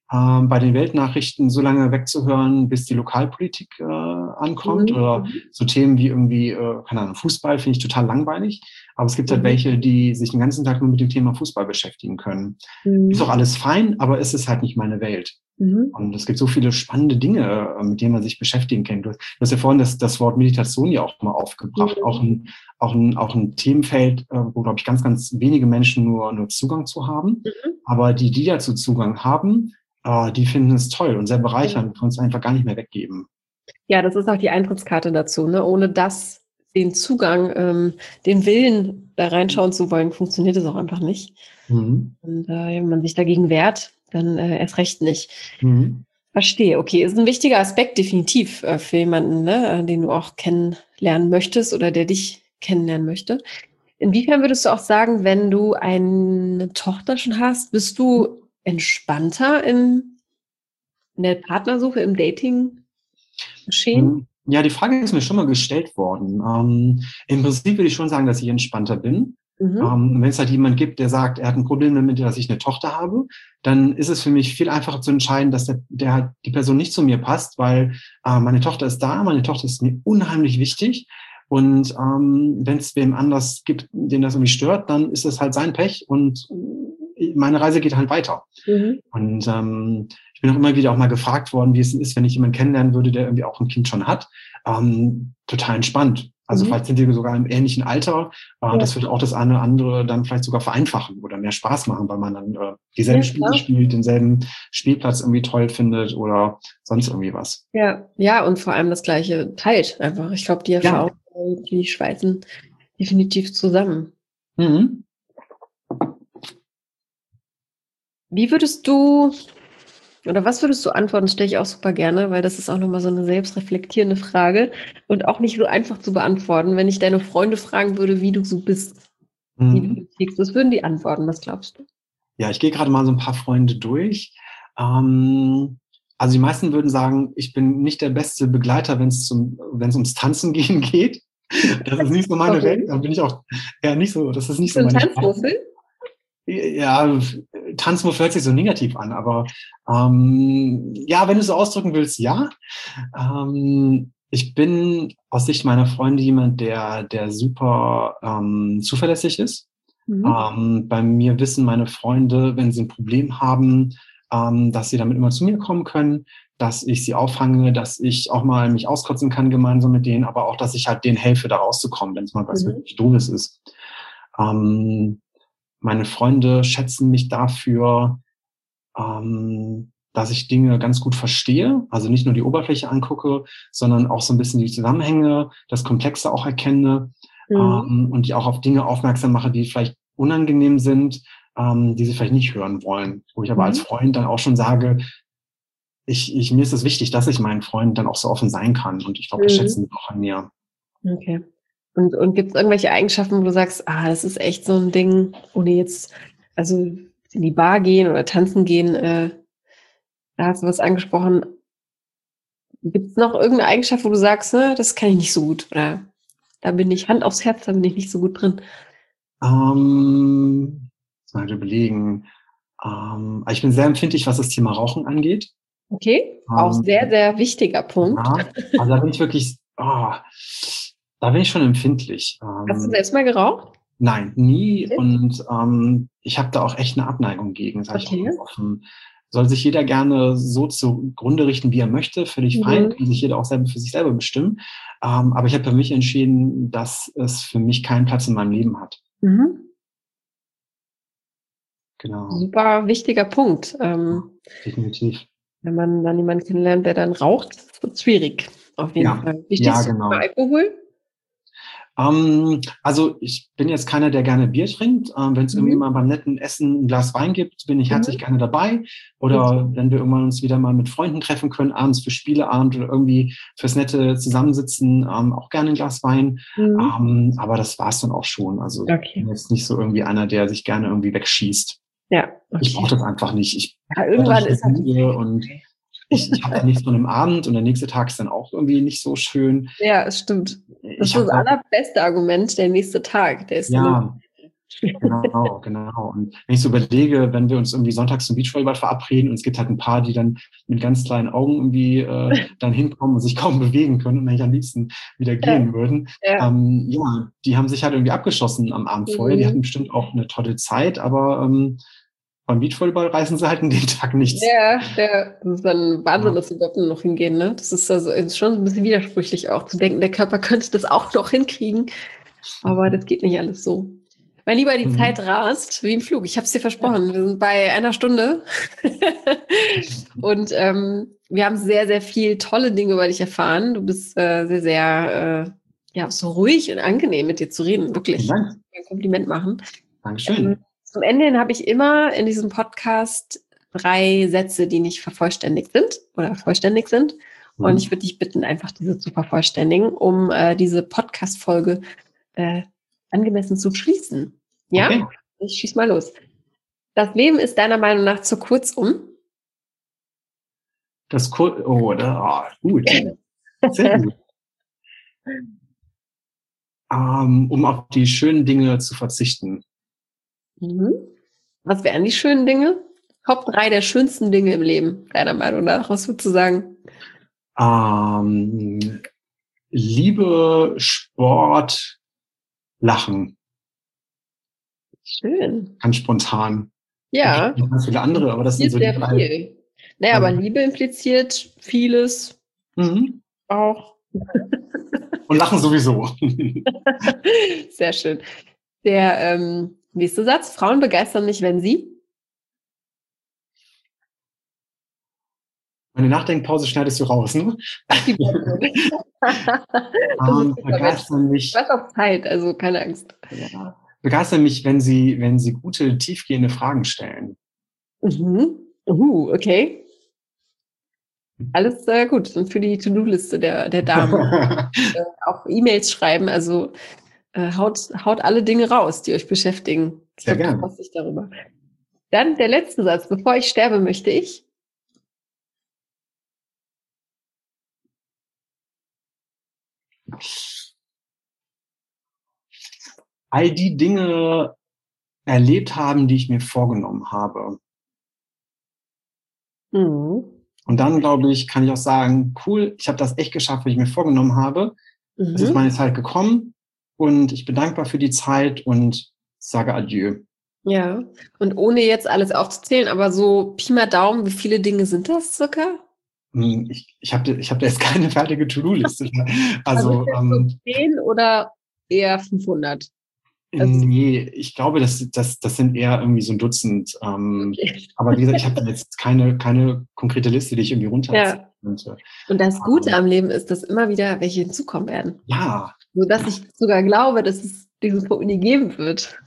bei den Weltnachrichten so lange wegzuhören, bis die Lokalpolitik ankommt. Oder so Themen wie irgendwie, keine Ahnung, Fußball finde ich total langweilig. Aber es gibt halt welche, die sich den ganzen Tag nur mit dem Thema Fußball beschäftigen können. Ist auch alles fein, aber es ist halt nicht meine Welt. Und es gibt so viele spannende Dinge, mit denen man sich beschäftigen kann. Du hast ja vorhin das Wort Meditation ja auch mal aufgebracht. Auch ein Themenfeld, wo, glaube ich, ganz, ganz wenige Menschen nur Zugang zu haben. Aber die dazu Zugang haben, die finden es toll und sehr bereichernd und können es einfach gar nicht mehr weggeben. Ja, das ist auch die Eintrittskarte dazu. Ne? Ohne das, den Zugang, den Willen, da reinschauen zu wollen, funktioniert es auch einfach nicht. Und wenn man sich dagegen wehrt, dann erst recht nicht. Verstehe, okay. Ist ein wichtiger Aspekt definitiv für jemanden, ne, den du auch kennenlernen möchtest oder der dich kennenlernen möchte. Inwiefern würdest du auch sagen, wenn du eine Tochter schon hast, bist du entspannter in der Partnersuche, im Dating-Geschehen? Ja, die Frage ist mir schon mal gestellt worden. Im Prinzip würde ich schon sagen, dass ich entspannter bin. Wenn es halt jemand gibt, der sagt, er hat ein Problem damit, dass ich eine Tochter habe, dann ist es für mich viel einfacher zu entscheiden, dass die Person nicht zu mir passt, weil meine Tochter ist da, meine Tochter ist mir unheimlich wichtig. Und wenn es wem anders gibt, den das irgendwie stört, dann ist es halt sein Pech und meine Reise geht halt weiter. Und ich bin auch immer wieder auch mal gefragt worden, wie es ist, wenn ich jemanden kennenlernen würde, der irgendwie auch ein Kind schon hat. Total entspannt. Also vielleicht sind wir sogar im ähnlichen Alter. Das wird auch das eine oder andere dann vielleicht sogar vereinfachen oder mehr Spaß machen, weil man dann dieselben Spiele spielt, denselben Spielplatz irgendwie toll findet oder sonst irgendwie was. Ja, und vor allem das Gleiche teilt einfach. Ich glaube, die Erfahrungen, die schweißen definitiv zusammen. Wie würdest du, oder was würdest du antworten? Das stelle ich auch super gerne, weil das ist auch nochmal so eine selbstreflektierende Frage und auch nicht so einfach zu beantworten, wenn ich deine Freunde fragen würde, wie du so bist, wie du tickst. Was würden die antworten? Was glaubst du? Ja, ich gehe gerade mal so ein paar Freunde durch. Also die meisten würden sagen, ich bin nicht der beste Begleiter, wenn es ums Tanzen gehen geht. Das ist nicht so meine Welt. Da bin ich auch eher nicht so. Das ist nicht so meine Tanzmuffel? Ja, Tanzmuffel hört sich so negativ an, aber ja, wenn du so ausdrücken willst, ja. Ich bin aus Sicht meiner Freunde jemand, der super zuverlässig ist. Bei mir wissen meine Freunde, wenn sie ein Problem haben, dass sie damit immer zu mir kommen können, dass ich sie auffange, dass ich auch mal mich auskotzen kann gemeinsam mit denen, aber auch, dass ich halt denen helfe, da rauszukommen, wenn es mal was wirklich Doofes ist. Meine Freunde schätzen mich dafür, dass ich Dinge ganz gut verstehe, also nicht nur die Oberfläche angucke, sondern auch so ein bisschen die Zusammenhänge, das Komplexe auch erkenne und die auch auf Dinge aufmerksam mache, die vielleicht unangenehm sind, die sie vielleicht nicht hören wollen. Wo ich aber als Freund dann auch schon sage, mir ist es wichtig, dass ich meinen Freunden dann auch so offen sein kann. Und ich glaube, das schätzen sie auch an mir. Okay. Und gibt es irgendwelche Eigenschaften, wo du sagst, das ist echt so ein Ding, ohne jetzt, also in die Bar gehen oder tanzen gehen, da hast du was angesprochen. Gibt es noch irgendeine Eigenschaft, wo du sagst, ne, das kann ich nicht so gut? Oder da bin ich, Hand aufs Herz, da bin ich nicht so gut drin? Mal überlegen. Ich bin sehr empfindlich, was das Thema Rauchen angeht. Okay, auch sehr, sehr wichtiger Punkt. Ja, also da bin ich wirklich, da bin ich schon empfindlich. Hast du selbst mal geraucht? Nein, nie. Okay. Und ich habe da auch echt eine Abneigung gegen, sage ich auch ganz offen. Soll sich jeder gerne so zugrunde richten, wie er möchte, völlig fein, kann sich jeder auch selber für sich selber bestimmen. Aber ich habe für mich entschieden, dass es für mich keinen Platz in meinem Leben hat. Genau. Super wichtiger Punkt. Definitiv. Wenn man dann jemanden kennenlernt, der dann raucht, wird es schwierig. Auf jeden Fall. Wie stehst du zu Alkohol? Also ich bin jetzt keiner, der gerne Bier trinkt. Wenn es irgendwie mal beim netten Essen ein Glas Wein gibt, bin ich herzlich gerne dabei. Oder wenn wir irgendwann uns wieder mal mit Freunden treffen können, abends für Spieleabend oder irgendwie fürs nette Zusammensitzen, auch gerne ein Glas Wein. Aber das war's dann auch schon. Also ich bin jetzt nicht so irgendwie einer, der sich gerne irgendwie wegschießt. Ja, okay. Ich brauche das einfach nicht. Irgendwann ist das und ich habe nichts von einem Abend und der nächste Tag ist dann auch irgendwie nicht so schön. Ja, es stimmt. Das ist das allerbeste Argument, der nächste Tag. Der ist Genau, genau. Und wenn ich so überlege, wenn wir uns irgendwie sonntags zum Beachvolleyball verabreden und es gibt halt ein paar, die dann mit ganz kleinen Augen irgendwie dann hinkommen und sich kaum bewegen können und eigentlich am liebsten wieder Ja, gehen würden. ja. Ja, die haben sich halt irgendwie abgeschossen am Abend vorher. Die hatten Mhm. bestimmt auch eine tolle Zeit, aber beim Beachvolleyball reißen sie halt an dem Tag nichts. Ja, ja, das ist dann Wahnsinn, Ja. dass sie überhaupt nur noch hingehen, ne? Das ist also ist schon ein bisschen widersprüchlich auch zu denken, der Körper könnte das auch noch hinkriegen, aber das geht nicht alles so. Mein Lieber, die Zeit Mhm. rast wie im Flug. Ich habe es dir Ja. versprochen. Wir sind bei einer Stunde und wir haben sehr, sehr viel tolle Dinge über dich erfahren. Du bist sehr, sehr ja, so ruhig und angenehm mit dir zu reden. Vielen Wirklich. Dank. Ein Kompliment machen. Dankeschön. Zum Ende hin habe ich immer in diesem Podcast 3 Sätze, die nicht vervollständigt sind oder vollständig sind. Und ich Mhm. würde dich bitten, einfach diese zu vervollständigen, um diese Podcast-Folge äh, angemessen zu schließen. Ja? Okay. Ich schieß mal los. Das Leben ist deiner Meinung nach zu kurz, um? Gut. Sehr gut. Um auf die schönen Dinge zu verzichten. Mhm. Was wären die schönen Dinge? Top 3 der schönsten Dinge im Leben, deiner Meinung nach. Was würdest du sagen? Ähm, Liebe, Sport, Lachen. Schön. Ganz spontan. Gibt Ja, noch ganz viele andere, aber das sind impliziert so die sehr drei. viel. Naja, aber drei. Liebe impliziert vieles Mhm. auch. Und Lachen sowieso. Sehr schön. Der nächste Satz. Frauen begeistern mich, wenn sie. Meine Nachdenkpause schneidest du raus, ne? Ach, die Person. Das ist super, Mensch. Begeistern mich, Was auf Zeit, also keine Angst. ja, begeistern mich, wenn sie gute, tiefgehende Fragen stellen. Mhm. Okay. Alles gut. Und für die To-Do-Liste der Damen. Auch E-Mails schreiben, also haut alle Dinge raus, die euch beschäftigen. Ich Sehr glaube, du gerne. freust dich darüber. Dann der letzte Satz. Bevor ich sterbe, möchte ich. All die Dinge erlebt haben, die ich mir vorgenommen habe. Mhm. Und dann, glaube ich, kann ich auch sagen, cool, ich habe das echt geschafft, was ich mir vorgenommen habe. Es ist Mhm. meine Zeit gekommen und ich bin dankbar für die Zeit und sage Adieu. Ja. Und ohne jetzt alles aufzuzählen, aber so Pi mal Daumen, wie viele Dinge sind das circa? Ich hab da jetzt keine fertige To-Do-Liste. Also ist Also, jetzt so 10 oder eher 500? Also, nee, ich glaube, das sind eher irgendwie so ein Dutzend. okay. Aber wie gesagt, ich habe da jetzt keine konkrete Liste, die ich irgendwie runterziehen Ja. könnte. Und das Gute am Leben ist, dass immer wieder welche hinzukommen werden. Ja. Sodass ich sogar glaube, dass es diesen Punkt nie geben wird.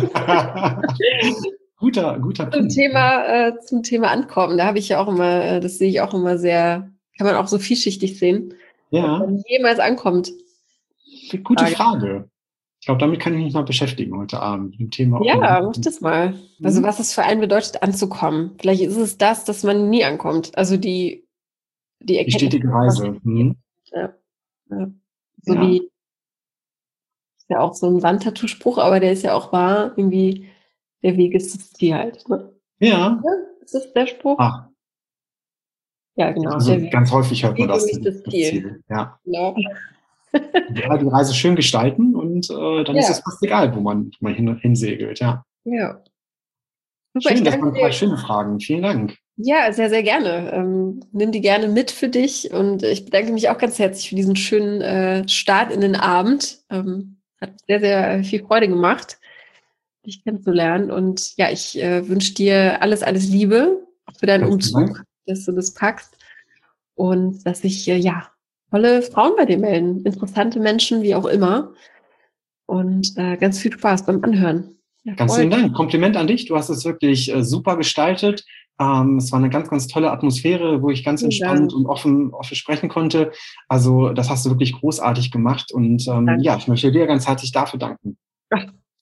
Guter Punkt. Zum Thema Ankommen, da habe ich ja auch immer, das sehe ich auch immer sehr, kann man auch so vielschichtig sehen, ob Ja, man jemals ankommt. Die gute Frage. Frage. Ich glaube, damit kann ich mich mal beschäftigen heute Abend. Mit dem Thema, ob man Ja, mach ankommt. das mal. Also Mhm. was es für einen bedeutet, anzukommen. Vielleicht ist es das, dass man nie ankommt. Also die Die Erkenntnis, stetige dass man Reise. Mhm. ja, ja. So Ja, wie, ist ja auch so ein Wandtattoo-Spruch, aber der ist ja auch wahr, irgendwie, der Weg ist das Ziel halt. Ne? ja. Ja, ist das der Spruch? Ah, Ja, genau. also ganz häufig hört man Weg und das, nicht das das Ziel. Ziel. Ja. Genau. Ja, die Reise schön gestalten und dann ist es Ja, fast egal, wo man hinsegelt. Ja. ja. Super, ich Schön, das danke waren 3 dir. schöne Fragen. Vielen Dank. Ja, sehr, sehr gerne. Nimm die gerne mit für dich und ich bedanke mich auch ganz herzlich für diesen schönen Start in den Abend. Hat sehr, sehr viel Freude gemacht, dich kennenzulernen und ja, ich wünsche dir alles, alles Liebe auch für deinen Herzlichen Dank. Umzug, dass du das packst und dass sich ja tolle Frauen bei dir melden, interessante Menschen, wie auch immer und ganz viel Spaß beim Anhören. Ganz Erfolg. vielen Dank. Kompliment an dich. Du hast es wirklich super gestaltet. Es war eine ganz, ganz tolle Atmosphäre, wo ich ganz Vielen entspannt Dank. und offen sprechen konnte. Also das hast du wirklich großartig gemacht. Und Danke. ja, ich möchte dir ganz herzlich dafür danken.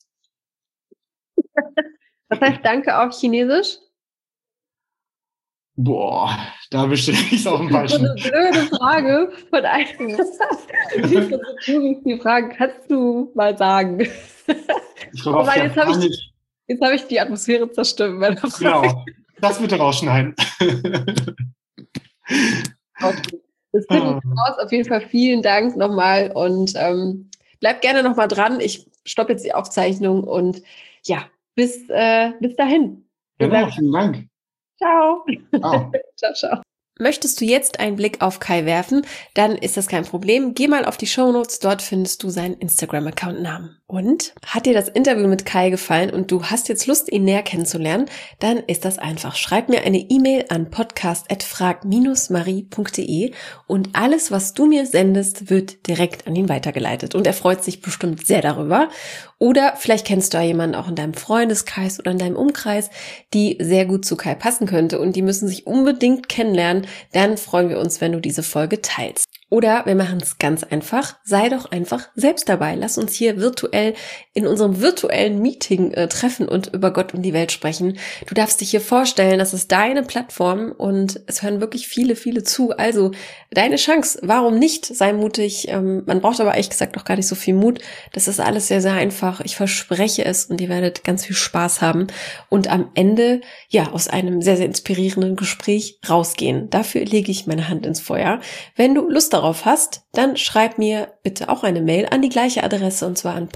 Was heißt Danke auf Chinesisch? Boah, da bestelle ich es auf dem falschen. So eine blöde Frage von einem. Wie viele Fragen kannst du mal sagen? Ich glaube, auf Japanisch. Jetzt habe ich die Atmosphäre zerstört mit meiner Frage. Genau, das bitte rausschneiden. Okay. Das finden wir raus. Auf jeden Fall vielen Dank nochmal und bleib gerne nochmal dran. Ich stoppe jetzt die Aufzeichnung und ja, bis dahin. Genau, vielen Dank. Ciao. Ciao. Ciao, ciao. Möchtest du jetzt einen Blick auf Kai werfen, dann ist das kein Problem. Geh mal auf die Shownotes, dort findest du seinen Instagram-Account-Namen. Und hat dir das Interview mit Kai gefallen und du hast jetzt Lust, ihn näher kennenzulernen, dann ist das einfach. Schreib mir eine E-Mail an podcast@frag-marie.de und alles, was du mir sendest, wird direkt an ihn weitergeleitet. Und er freut sich bestimmt sehr darüber. Oder vielleicht kennst du ja jemanden auch in deinem Freundeskreis oder in deinem Umkreis, die sehr gut zu Kai passen könnte und die müssen sich unbedingt kennenlernen. Dann freuen wir uns, wenn du diese Folge teilst. Oder wir machen es ganz einfach. Sei doch einfach selbst dabei. Lass uns hier virtuell in unserem virtuellen Meeting treffen und über Gott und die Welt sprechen. Du darfst dich hier vorstellen, das ist deine Plattform und es hören wirklich viele, viele zu. Also deine Chance. Warum nicht? Sei mutig. Man braucht aber ehrlich gesagt auch gar nicht so viel Mut. Das ist alles sehr, sehr einfach. Ich verspreche es und ihr werdet ganz viel Spaß haben und am Ende, ja, aus einem sehr, sehr inspirierenden Gespräch rausgehen. Dafür lege ich meine Hand ins Feuer. Wenn du Lust darauf hast, dann schreib mir bitte auch eine Mail an die gleiche Adresse und zwar an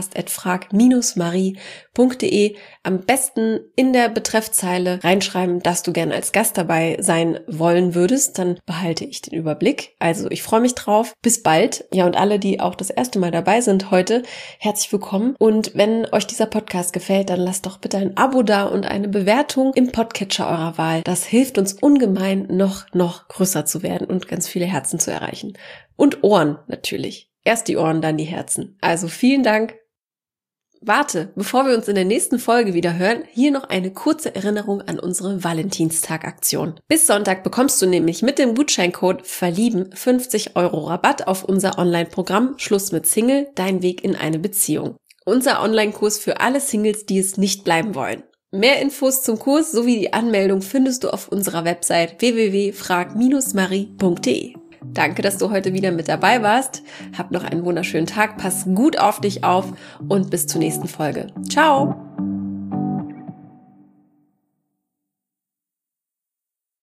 podcast@frag-marie.de. Am besten in der Betreffzeile reinschreiben, dass du gerne als Gast dabei sein wollen würdest, dann behalte ich den Überblick. Also ich freue mich drauf. Bis bald. Ja, und alle, die auch das erste Mal dabei sind heute, herzlich willkommen. Und wenn euch dieser Podcast gefällt, dann lasst doch bitte ein Abo da und eine Bewertung im Podcatcher eurer Wahl. Das hilft uns ungemein, noch größer zu werden und ganz viele Herzen zu erreichen. Und Ohren natürlich. Erst die Ohren, dann die Herzen. Also vielen Dank. Warte, bevor wir uns in der nächsten Folge wieder hören, hier noch eine kurze Erinnerung an unsere Valentinstag-Aktion. Bis Sonntag bekommst du nämlich mit dem Gutscheincode VERLIEBEN 50 € Rabatt auf unser Online-Programm Schluss mit Single, dein Weg in eine Beziehung. Unser Online-Kurs für alle Singles, die es nicht bleiben wollen. Mehr Infos zum Kurs sowie die Anmeldung findest du auf unserer Website www.frag-marie.de. Danke, dass du heute wieder mit dabei warst. Hab noch einen wunderschönen Tag, pass gut auf dich auf und bis zur nächsten Folge. Ciao!